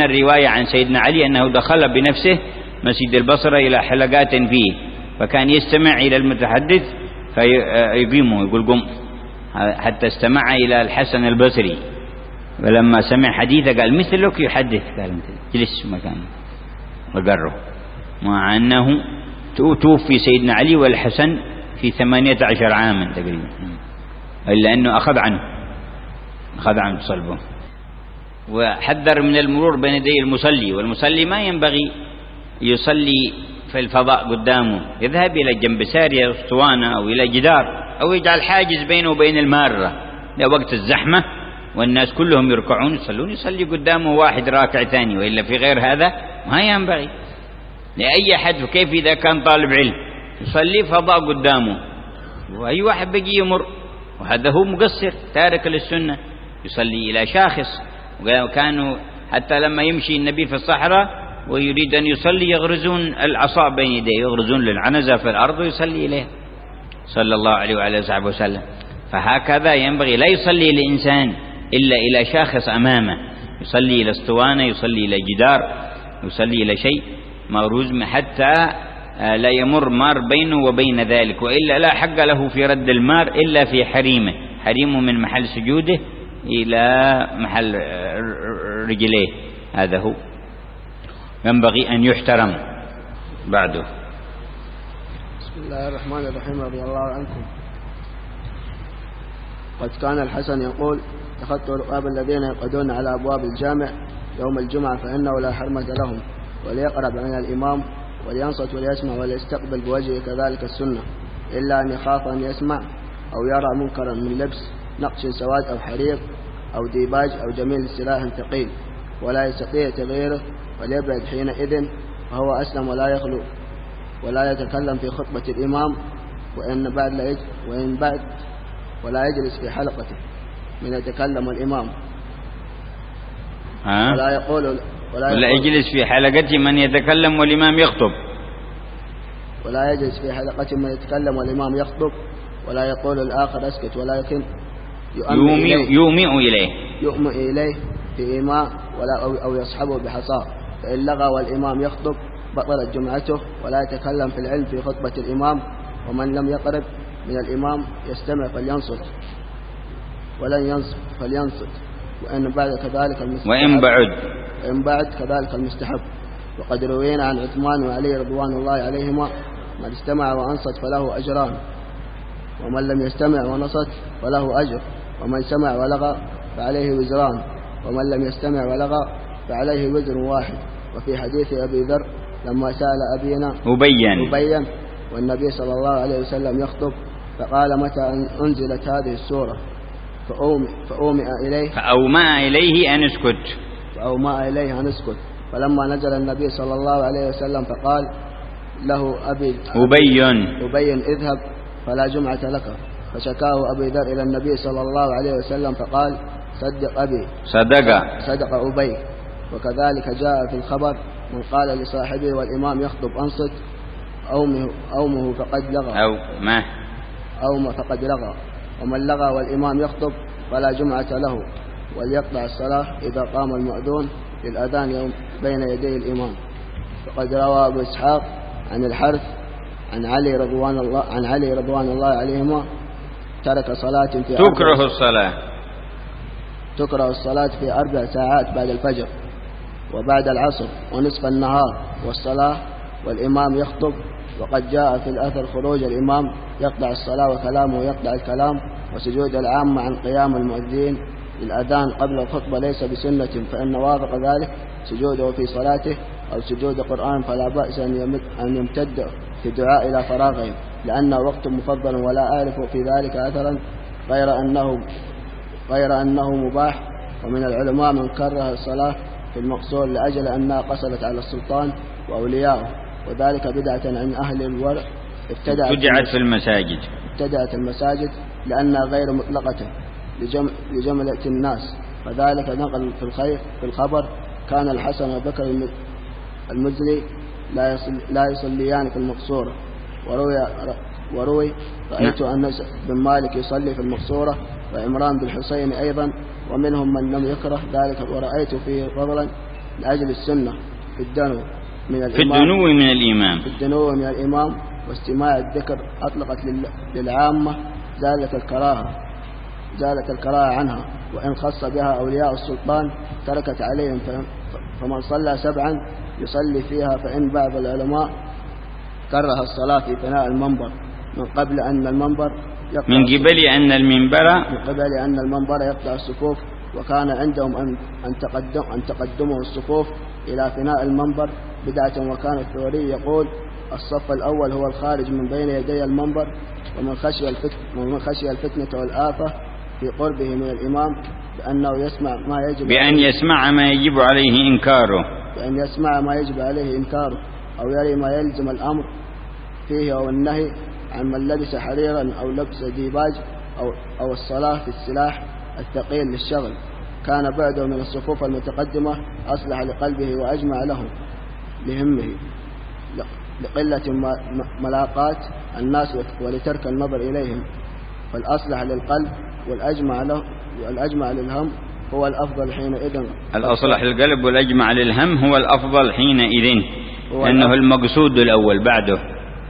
فكان يستمع إلى المتحدث فيقيمه يقول قم، حتى استمع إلى الحسن البصري، فلما سمع حديثه قال مثلك يحدث، قال أنت جلس مكانه وقره، مع أنه توفي سيدنا علي والحسن في 18 عاما تقريبا، إلا أنه أخذ عنه صلبه. وحذر من المرور بين يدي المصلي، والمصلي ما ينبغي يصلي في الفضاء قدامه، يذهب إلى جنب سارية اسطوانة أو إلى جدار أو يجعل حاجز بينه وبين المارة لوقت الزحمة والناس كلهم يركعون يصلون، يصلي قدامه واحد راكع ثاني، وإلا في غير هذا ما ينبغي لأي أحد. كيف إذا كان طالب علم يصلي فضاء قدامه وأي واحد بيجي يمر، وهذا هو مقصر تارك للسنة، يصلي إلى شاخص. وكانوا حتى لما يمشي النبي في الصحراء ويريد أن يصلي يغرزون العصا بين يديه، يغرزون للعنزة في الأرض ويصلي إليها صلى الله عليه وعلى وصحبه وسلم. فهكذا ينبغي، لا يصلي الإنسان إلا إلى شاخص أمامه، يصلي إلى اسطوانة، يصلي إلى جدار، يصلي إلى شيء مغروز حتى لا يمر مار بينه وبين ذلك، وإلا لا حق له في رد المار إلا في حريمه من محل سجوده إلى محل رجليه، هذا هو ينبغي أن يحترم بعده. بسم الله الرحمن الرحيم. رضي الله عنكم. قد كان الحسن يقول: اتخذت رقاب الذين يقعدون على أبواب الجامع يوم الجمعة فإنه لا حرمة لهم، وليقرب من الإمام ولينصت وليسمع وليستقبل بوجهه كذلك السنة، إلا أن يخاف أن يسمع أو يرى منكرا من لبس نقش سواد أو حرير أو ديباج أو جميل سلاح ثقيل ولا يستطيع تغييره، وليبعد حينئذ، فهو أسلم ولا يخلو ولا يتكلم في خطبة الإمام، وإن بعد ولا يجلس في حلقته من يتكلم الإمام، ولا يجلس في حلقته من يتكلم والإمام يخطب، ولا يجلس في حلقته من يتكلم والإمام يخطب، ولا يقول الآخر اسكت، ولكن يؤمئ إليه في إيماء أو يصحبه بحصاه، فإن لغى والإمام يخطب بطلت جمعته، ولا يتكلم في العلم في خطبة الإمام، ومن لم يقرب من الإمام يستمع فلينصت، ولن ينصت فلينصت، وإن بعد كذلك المستحب. وقد روينا عن عثمان وعلي رضوان الله عليهما: من استمع وأنصت فله أجران، ومن لم يستمع ونصت فله أجر، ومن سمع ولغى فعليه وزران، ومن لم يستمع ولغى فعليه وزر واحد. وفي حديث أبي ذر لما سأل أبينا أبين والنبي صلى الله عليه وسلم يخطب فقال: متى أنزلت هذه السورة؟ فأومأ إليه أن اسكت. فلما نزل النبي صلى الله عليه وسلم فقال له أبين اذهب فلا جمعة لك، فشكاه أبي ذر إلى النبي صلى الله عليه وسلم فقال: صدق أبي. وكذلك جاء في الخبر: من قال لصاحبه والإمام يخطب أنصت أومه فقد لغى، ومن لغى والإمام يخطب فلا جمعة له، وليقطع الصلاة إذا قام المؤذون للأذان بين يدي الإمام. فقد روى أبو إسحاق عن الحرث عن علي رضوان الله عليهما: ترك صلاة في تكره الصلاة في 4 ساعات بعد الفجر وبعد العصر ونصف النهار والصلاة والإمام يخطب. وقد جاء في الأثر خروج الإمام يقطع الصلاة وكلامه يقطع الكلام، وسجود العامة عن قيام المؤذين للأذان قبل الخطبة ليس بسنة، فإن وافق ذلك سجوده في صلاته أو سجود قرآن فلا بأس أن يمتد في الدعاء إلى فراغه، لأنه وقت مفضل، ولا أعرف في ذلك أثرا غير أنه مباح. ومن العلماء من كره الصلاة في المقصور لأجل أنها قصرت على السلطان وأولياءه، وذلك بدعة عن أهل الورع ابتدأت المساجد لأنها غير مطلقة لجملة الناس. فذلك نقل في الخبر: كان الحسن وبكر المزري لا يصليان في المقصورة. وروي رأيت أنس بن مالك يصلي في المقصورة، وعمران بن حسين أيضا، ومنهم من لم يكره ذلك، ورأيت فيه فضلا لأجل السنة في الدنو من الإمام واستماع الذكر أطلقت للعامة زالت الكراهة عنها، وإن خص بها أولياء السلطان تركت عليهم. فمن صلى 7 يصلي فيها، فإن بعض العلماء كره الصلاة في فناء المنبر من قبل أن المنبر يقطع الصفوف، وكان عندهم أن تقدمه الصفوف إلى فناء المنبر بدعة. وكان الثوري يقول: الصف الأول هو الخارج من بين يدي المنبر، ومن خشي الفتنة والآفة في قربه من الإمام بأن يسمع ما يجب عليه إنكاره، أو يري ما يلزم الأمر فيه، أو النهي عن من لبس حريرا أو لبس ديباج أو الصلاة في السلاح الثقيل للشغل. كان بعده من الصفوف المتقدمة أصلح لقلبه وأجمع له لهمه، لقلة ملاقات الناس ولترك النظر إليهم. فالأصلح للقلب والأجمع للهم هو الأفضل حينئذ. الأصلح للقلب والأجمع للهم هو الأفضل حينئذ، لأنه المقصود الأول بعده.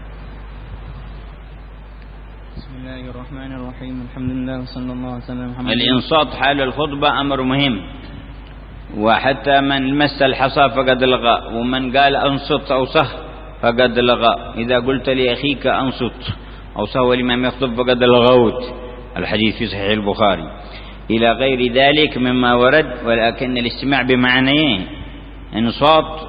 بسم الله الرحمن الرحيم. الحمد لله صلى الله عليه وسلم. الإنصات حال الخطبة أمر مهم، وحتى من مس الحصى فقد لغى، ومن قال أنصت أو صح فقد لغى. إذا قلت لأخيك أنصت أو صح والإمام يخطب فقد لغوت. الحديث في صحيح البخاري إلى غير ذلك مما ورد. ولكن الاستماع بمعنيين: انصات،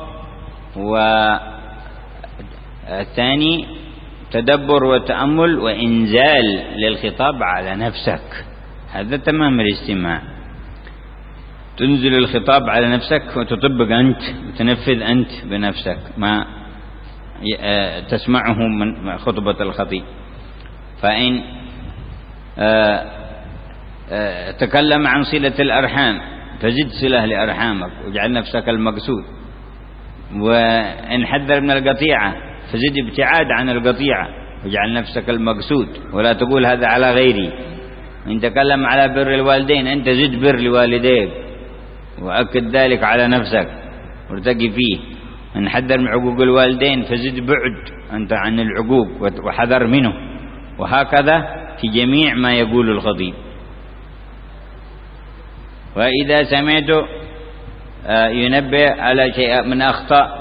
والثاني تدبر وتأمل وإنزال للخطاب على نفسك. هذا تمام الاستماع، تنزل الخطاب على نفسك وتطبق أنت وتنفذ أنت بنفسك ما تسمعه من خطبة الخطيب. فإن تكلم عن صلة الأرحام فزد صلة لأرحامك واجعل نفسك المقصود. وإن حذر من القطيعة فزد ابتعاد عن القطيعة واجعل نفسك المقصود، ولا تقول هذا على غيري. إن تكلم على بر الوالدين أنت زد بر لوالديك وأكد ذلك على نفسك وارتقي فيه. إن حذر من عقوق الوالدين فزد بعد أنت عن العقوق وحذر منه، وهكذا في جميع ما يقول الخطيب. وإذا سمعت ينبه على شيء من أخطاء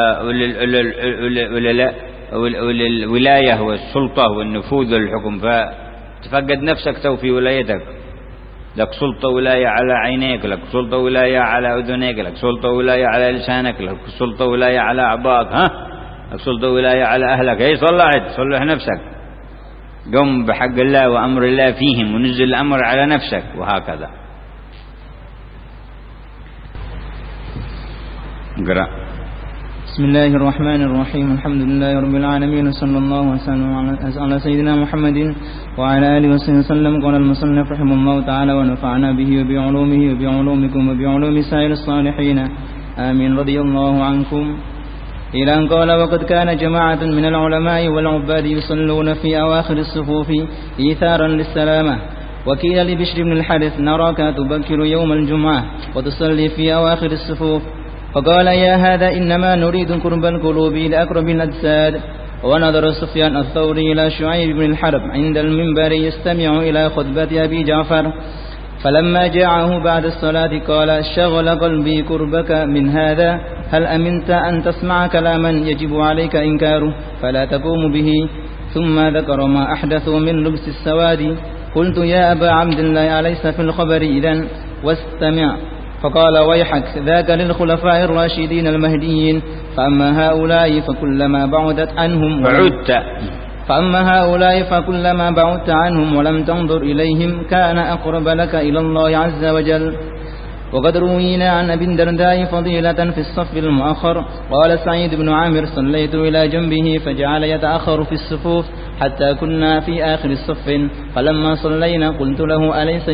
الولاية والسلطة والنفوذ والحكم، فتفقد نفسك تو في ولايتك. لك سلطة ولاية على عينيك، لك سلطة ولاية على أذنيك، لك سلطة ولاية على لسانك، لك سلطة ولاية على أعضائك، لك سلطة ولاية على أهلك. أي صلح نفسك، قم بحق الله وأمر الله فيهم ونزل الأمر على نفسك، وهكذا. اقرأ. بسم الله الرحمن الرحيم. الحمد لله رب العالمين، وصلى الله وسلم على سيدنا محمد وعلى آله وصحبه وسلم. قال المصنف رحمه الله تعالى: ونفعنا به وبعلومه وبعلومكم وبعلوم سائر الصالحين، آمين، رضي الله عنكم. إلى أن قال: وقد كان جماعة من العلماء والعباد يصلون في أواخر الصفوف إيثارا للسلامة. وقيل لبشر بن الحارث: نراك تبكر يوم الجمعة وتصلي في أواخر الصفوف. فقال: يا هذا إنما نريد قرب القلوب لأقرب الأجساد. ونظر سفيان الثوري إلى شعيب بن الحرب عند المنبر يستمع إلى خطبة أبي جعفر، فلما جاءه بعد الصلاة قال: شغل قلبي قربك من هذا، هل أمنت أن تسمع كلاما يجب عليك إنكاره فلا تقوم به؟ ثم ذكر ما أحدثوا من لبس السواد. قلت: يا أبا عبد الله أليس في الخبر إذن؟ واستمع. فقال: ويحك، ذاك للخلفاء الراشدين المهديين. فأما هؤلاء فكلما بعدت عنهم ولم تنظر إليهم كان أقرب لك إلى الله عز وجل. وقد روينا عن أبي الدرداء فضيلة في الصف المؤخر. قال سعيد بن عامر: صليت إلى جنبه فجعل يتأخر في الصفوف حتى كنا في آخر الصف، فلما صلينا قلت له: أليس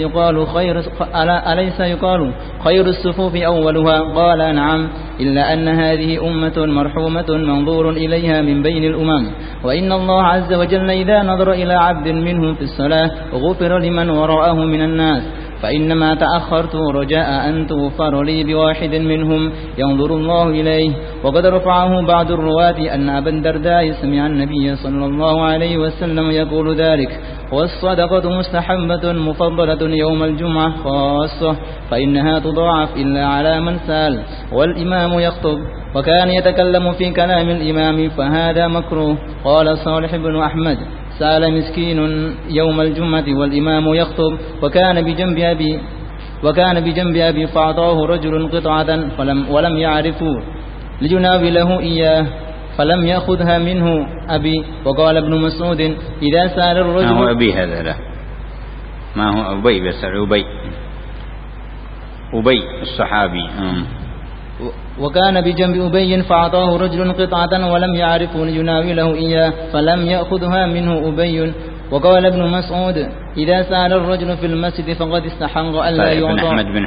يقال خير الصفوف أولها؟ قال: نعم، إلا أن هذه أمة مرحومة منظور إليها من بين الأمم، وإن الله عز وجل إذا نظر إلى عبد منهم في الصلاة غفر لمن وراءه من الناس. فإنما تأخرت رجاء أن تغفر لي بواحد منهم ينظر الله إليه. وقد رفعه بعض الرواة أن أبا الدرداء سمع النبي صلى الله عليه وسلم يقول ذلك. والصدقة مستحبة مفضلة يوم الجمعة خاصة، فإنها تضاعف إلا على من سال والإمام يخطب وكان يتكلم في كلام الإمام فهذا مكروه. قال صالح بن أحمد: سال مسكين يوم الجمعة والإمام يخطب وكان بجنب أبي فأعطاه رجل قطعة ولم يعرفه ليناوله إياه فلم يأخذها منه أبي. وقال ابن مسعود: إذا سال الرجل، ما هو أبي هذا؟ لا، ما هو أبي، بس أبي الصحابي. وكان بجنب أبي فأعطاه رجل قطعة ولم يعرفه ليناوله إياه فلم يأخذها منه أبي. وقال ابن مسعود: إذا سال الرجل في المسجد فقد استحق ألا يعطى.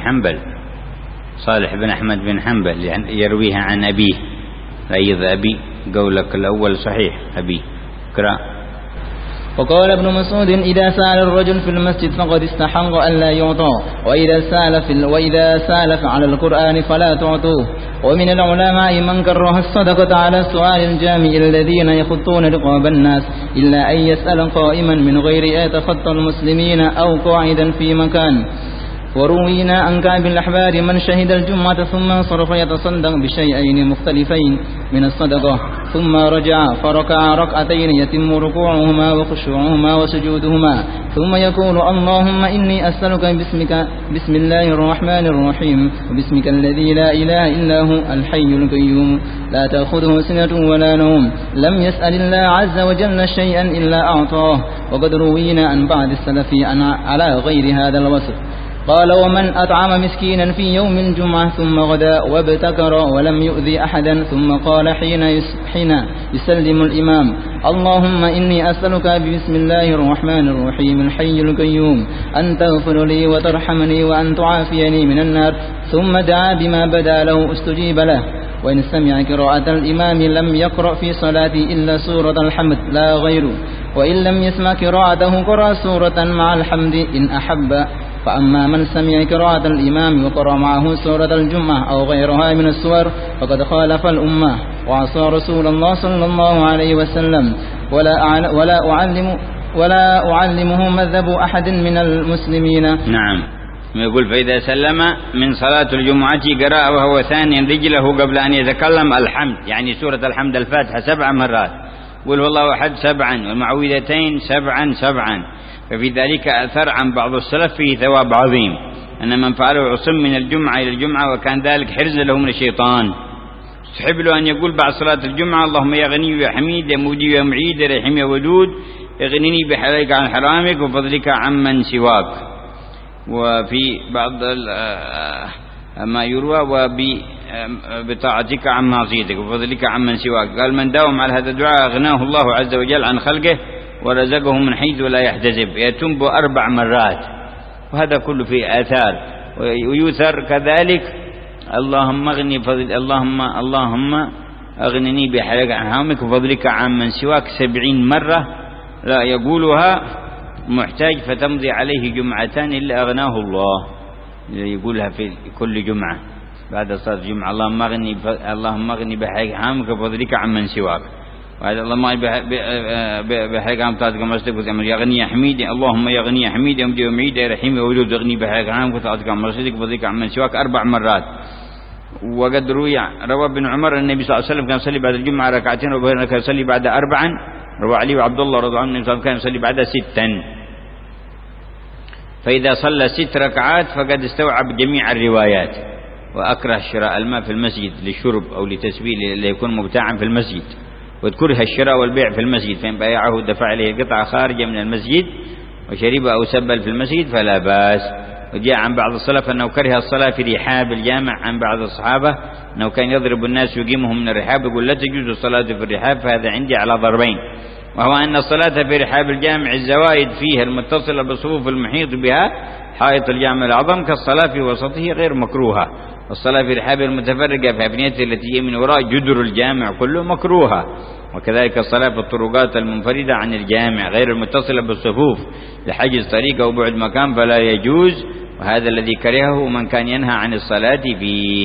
صالح بن أحمد بن حنبل يرويها عن أبيه. أيض أبي، قولك الأول صحيح، أبي. اقرأ. وقال ابن مسعود: إذا سال الرجل في المسجد فقد استحق ألا يعطى، وإذا سال على القرآن فلا تعطوه. ومن العلماء من كره الصدقة على سؤال الجامع الذين يخطون رقاب الناس إلا أن يسأل قائما من غير أن يتخطى المسلمين أو قاعدا في مكان. وروينا عن كعب الأحبار من شهد الجمعة ثم انصرف يتصدق بشيئين مختلفين من الصدقة ثم رجع فركع ركعتين يتم ركوعهما وخشوعهما وسجودهما ثم يقول: اللهم إني أسألك بسم الله الرحمن الرحيم وباسمك الذي لا إله إلا هو الحي القيوم لا تأخذه سنة ولا نوم لم يسأل الله عز وجل شيئا إلا أعطاه. وقد روينا عن بعض السلف على غير هذا الوصف. قال: ومن أطعم مسكينا في يوم الجمعة ثم غدا وابتكر ولم يؤذي أحدا ثم قال حين يسلم الإمام: اللهم إني أسألك بسم الله الرحمن الرحيم الحي القيوم أن تغفر لي وترحمني وأن تعافيني من النار، ثم دعا بما بدا له استجيب له. وإن سمع قراءة الإمام لم يقرأ في صلاتي إلا سورة الحمد لا غير، وإن لم يسمع قراءته قرأ سورة مع الحمد إن أحب. فأما من سمع قراءة الإمام وقرأ معه سورة الجمعة أو غيرها من السور فقد خالف الأمة وعصى رسول الله صلى الله عليه وسلم، ولا أعلمه مذهب أحد من المسلمين. نعم. يقول: فإذا سلم من صلاة الجمعة قرأ وهو ثاني رجله قبل أن يتكلم الحمد، يعني سورة الحمد الفاتحة 7 مرات، قل هو الله أحد 7 والمعوذتين 7 ففي ذلك أثر عن بعض السلف فيه ثواب عظيم، أن من فعله عصم من الجمعة إلى الجمعة وكان ذلك حرزا له من الشيطان. تحب له أن يقول بعد صلاة الجمعة: اللهم يا غني يا حميد يا مجيب يا معيد يا رحيم يا ودود اغنني بحلالك عن حرامك وفضلك عمن سواك. وفي بعض ما يروى: وبطاعتك عن معصيتك وفضلك عمن سواك. قال: من داوم على هذا الدعاء أغناه الله عز وجل عن خلقه ورزقه من حيث لا يحتسب، يتم 4 مرات، وهذا كله في آثار. ويؤثر كذلك: اللهم أغنني بحلالك عن حرامك وفضلك عمن سواك 70 مرة لا يقولها محتاج فتمضي عليه جمعتان إلا أغناه الله. يقولها في كل جمعة بعد صلاة الجمعة: اللهم أغني بحلالك عن حرامك وفضلك عمن سواك. وهذا اللهم بحلالك عن طاعتك ومرضاتك وتعمل يا غني يا حميد، اللهم يا غني يا حميد يا مجيد ومعيد يا رحيم يا ودود اغني بحلالك عن طاعتك ومرضاتك وفضلك عمن سواك 4 مرات. وقد روى ابن عمر النبي صلى الله عليه وسلم كان يصلي بعد الجمعة 2 ركعتين وبهرنا كان يصلي بعد 4. روى علي وعبد الله رضي الله عنهم كان يصلي بعد 6. فإذا صلى 6 ركعات فقد استوعب جميع الروايات. وأكره شراء الماء في المسجد للشرب أو لتسبيل ليكون مبتاعا في المسجد، وذكرها الشراء والبيع في المسجد، فإن بايعه دفع عليه قطعة خارجة من المسجد وشرب أو سبل في المسجد فلا بأس. وجاء عن بعض السلف أنه كره الصلاة في رحاب الجامع، عن بعض الصحابة أنه كان يضرب الناس ويقيمهم من الرحاب، يقول: لا تجوز الصلاة في الرحاب. فهذا عندي على ضربين، وهو أن الصلاة في رحاب الجامع الزوائد فيها المتصلة بالصفوف المحيط بها حائط الجامع الأعظم كالصلاة في وسطه غير مكروهة، والصلاة في رحاب المتفرقة في أبنيته التي هي من وراء جدر الجامع كله مكروهة. وكذلك الصلاة في الطرقات المنفردة عن الجامع غير المتصلة بالصفوف لحجز طريق أو بعد مكان فلا يجوز. وهذا الذي كرهه من كان ينهى عن الصلاة فيه.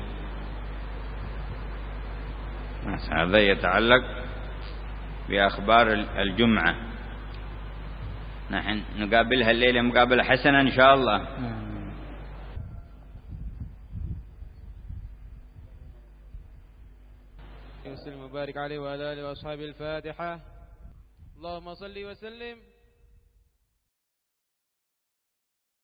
هذا يتعلق بأخبار الجمعة، نحن نقابلها الليلة مقابلة حسنة إن شاء الله. وسلم وبارك عليه وعلى آله وأصحابه. الفاتحة. اللهم صل وسلم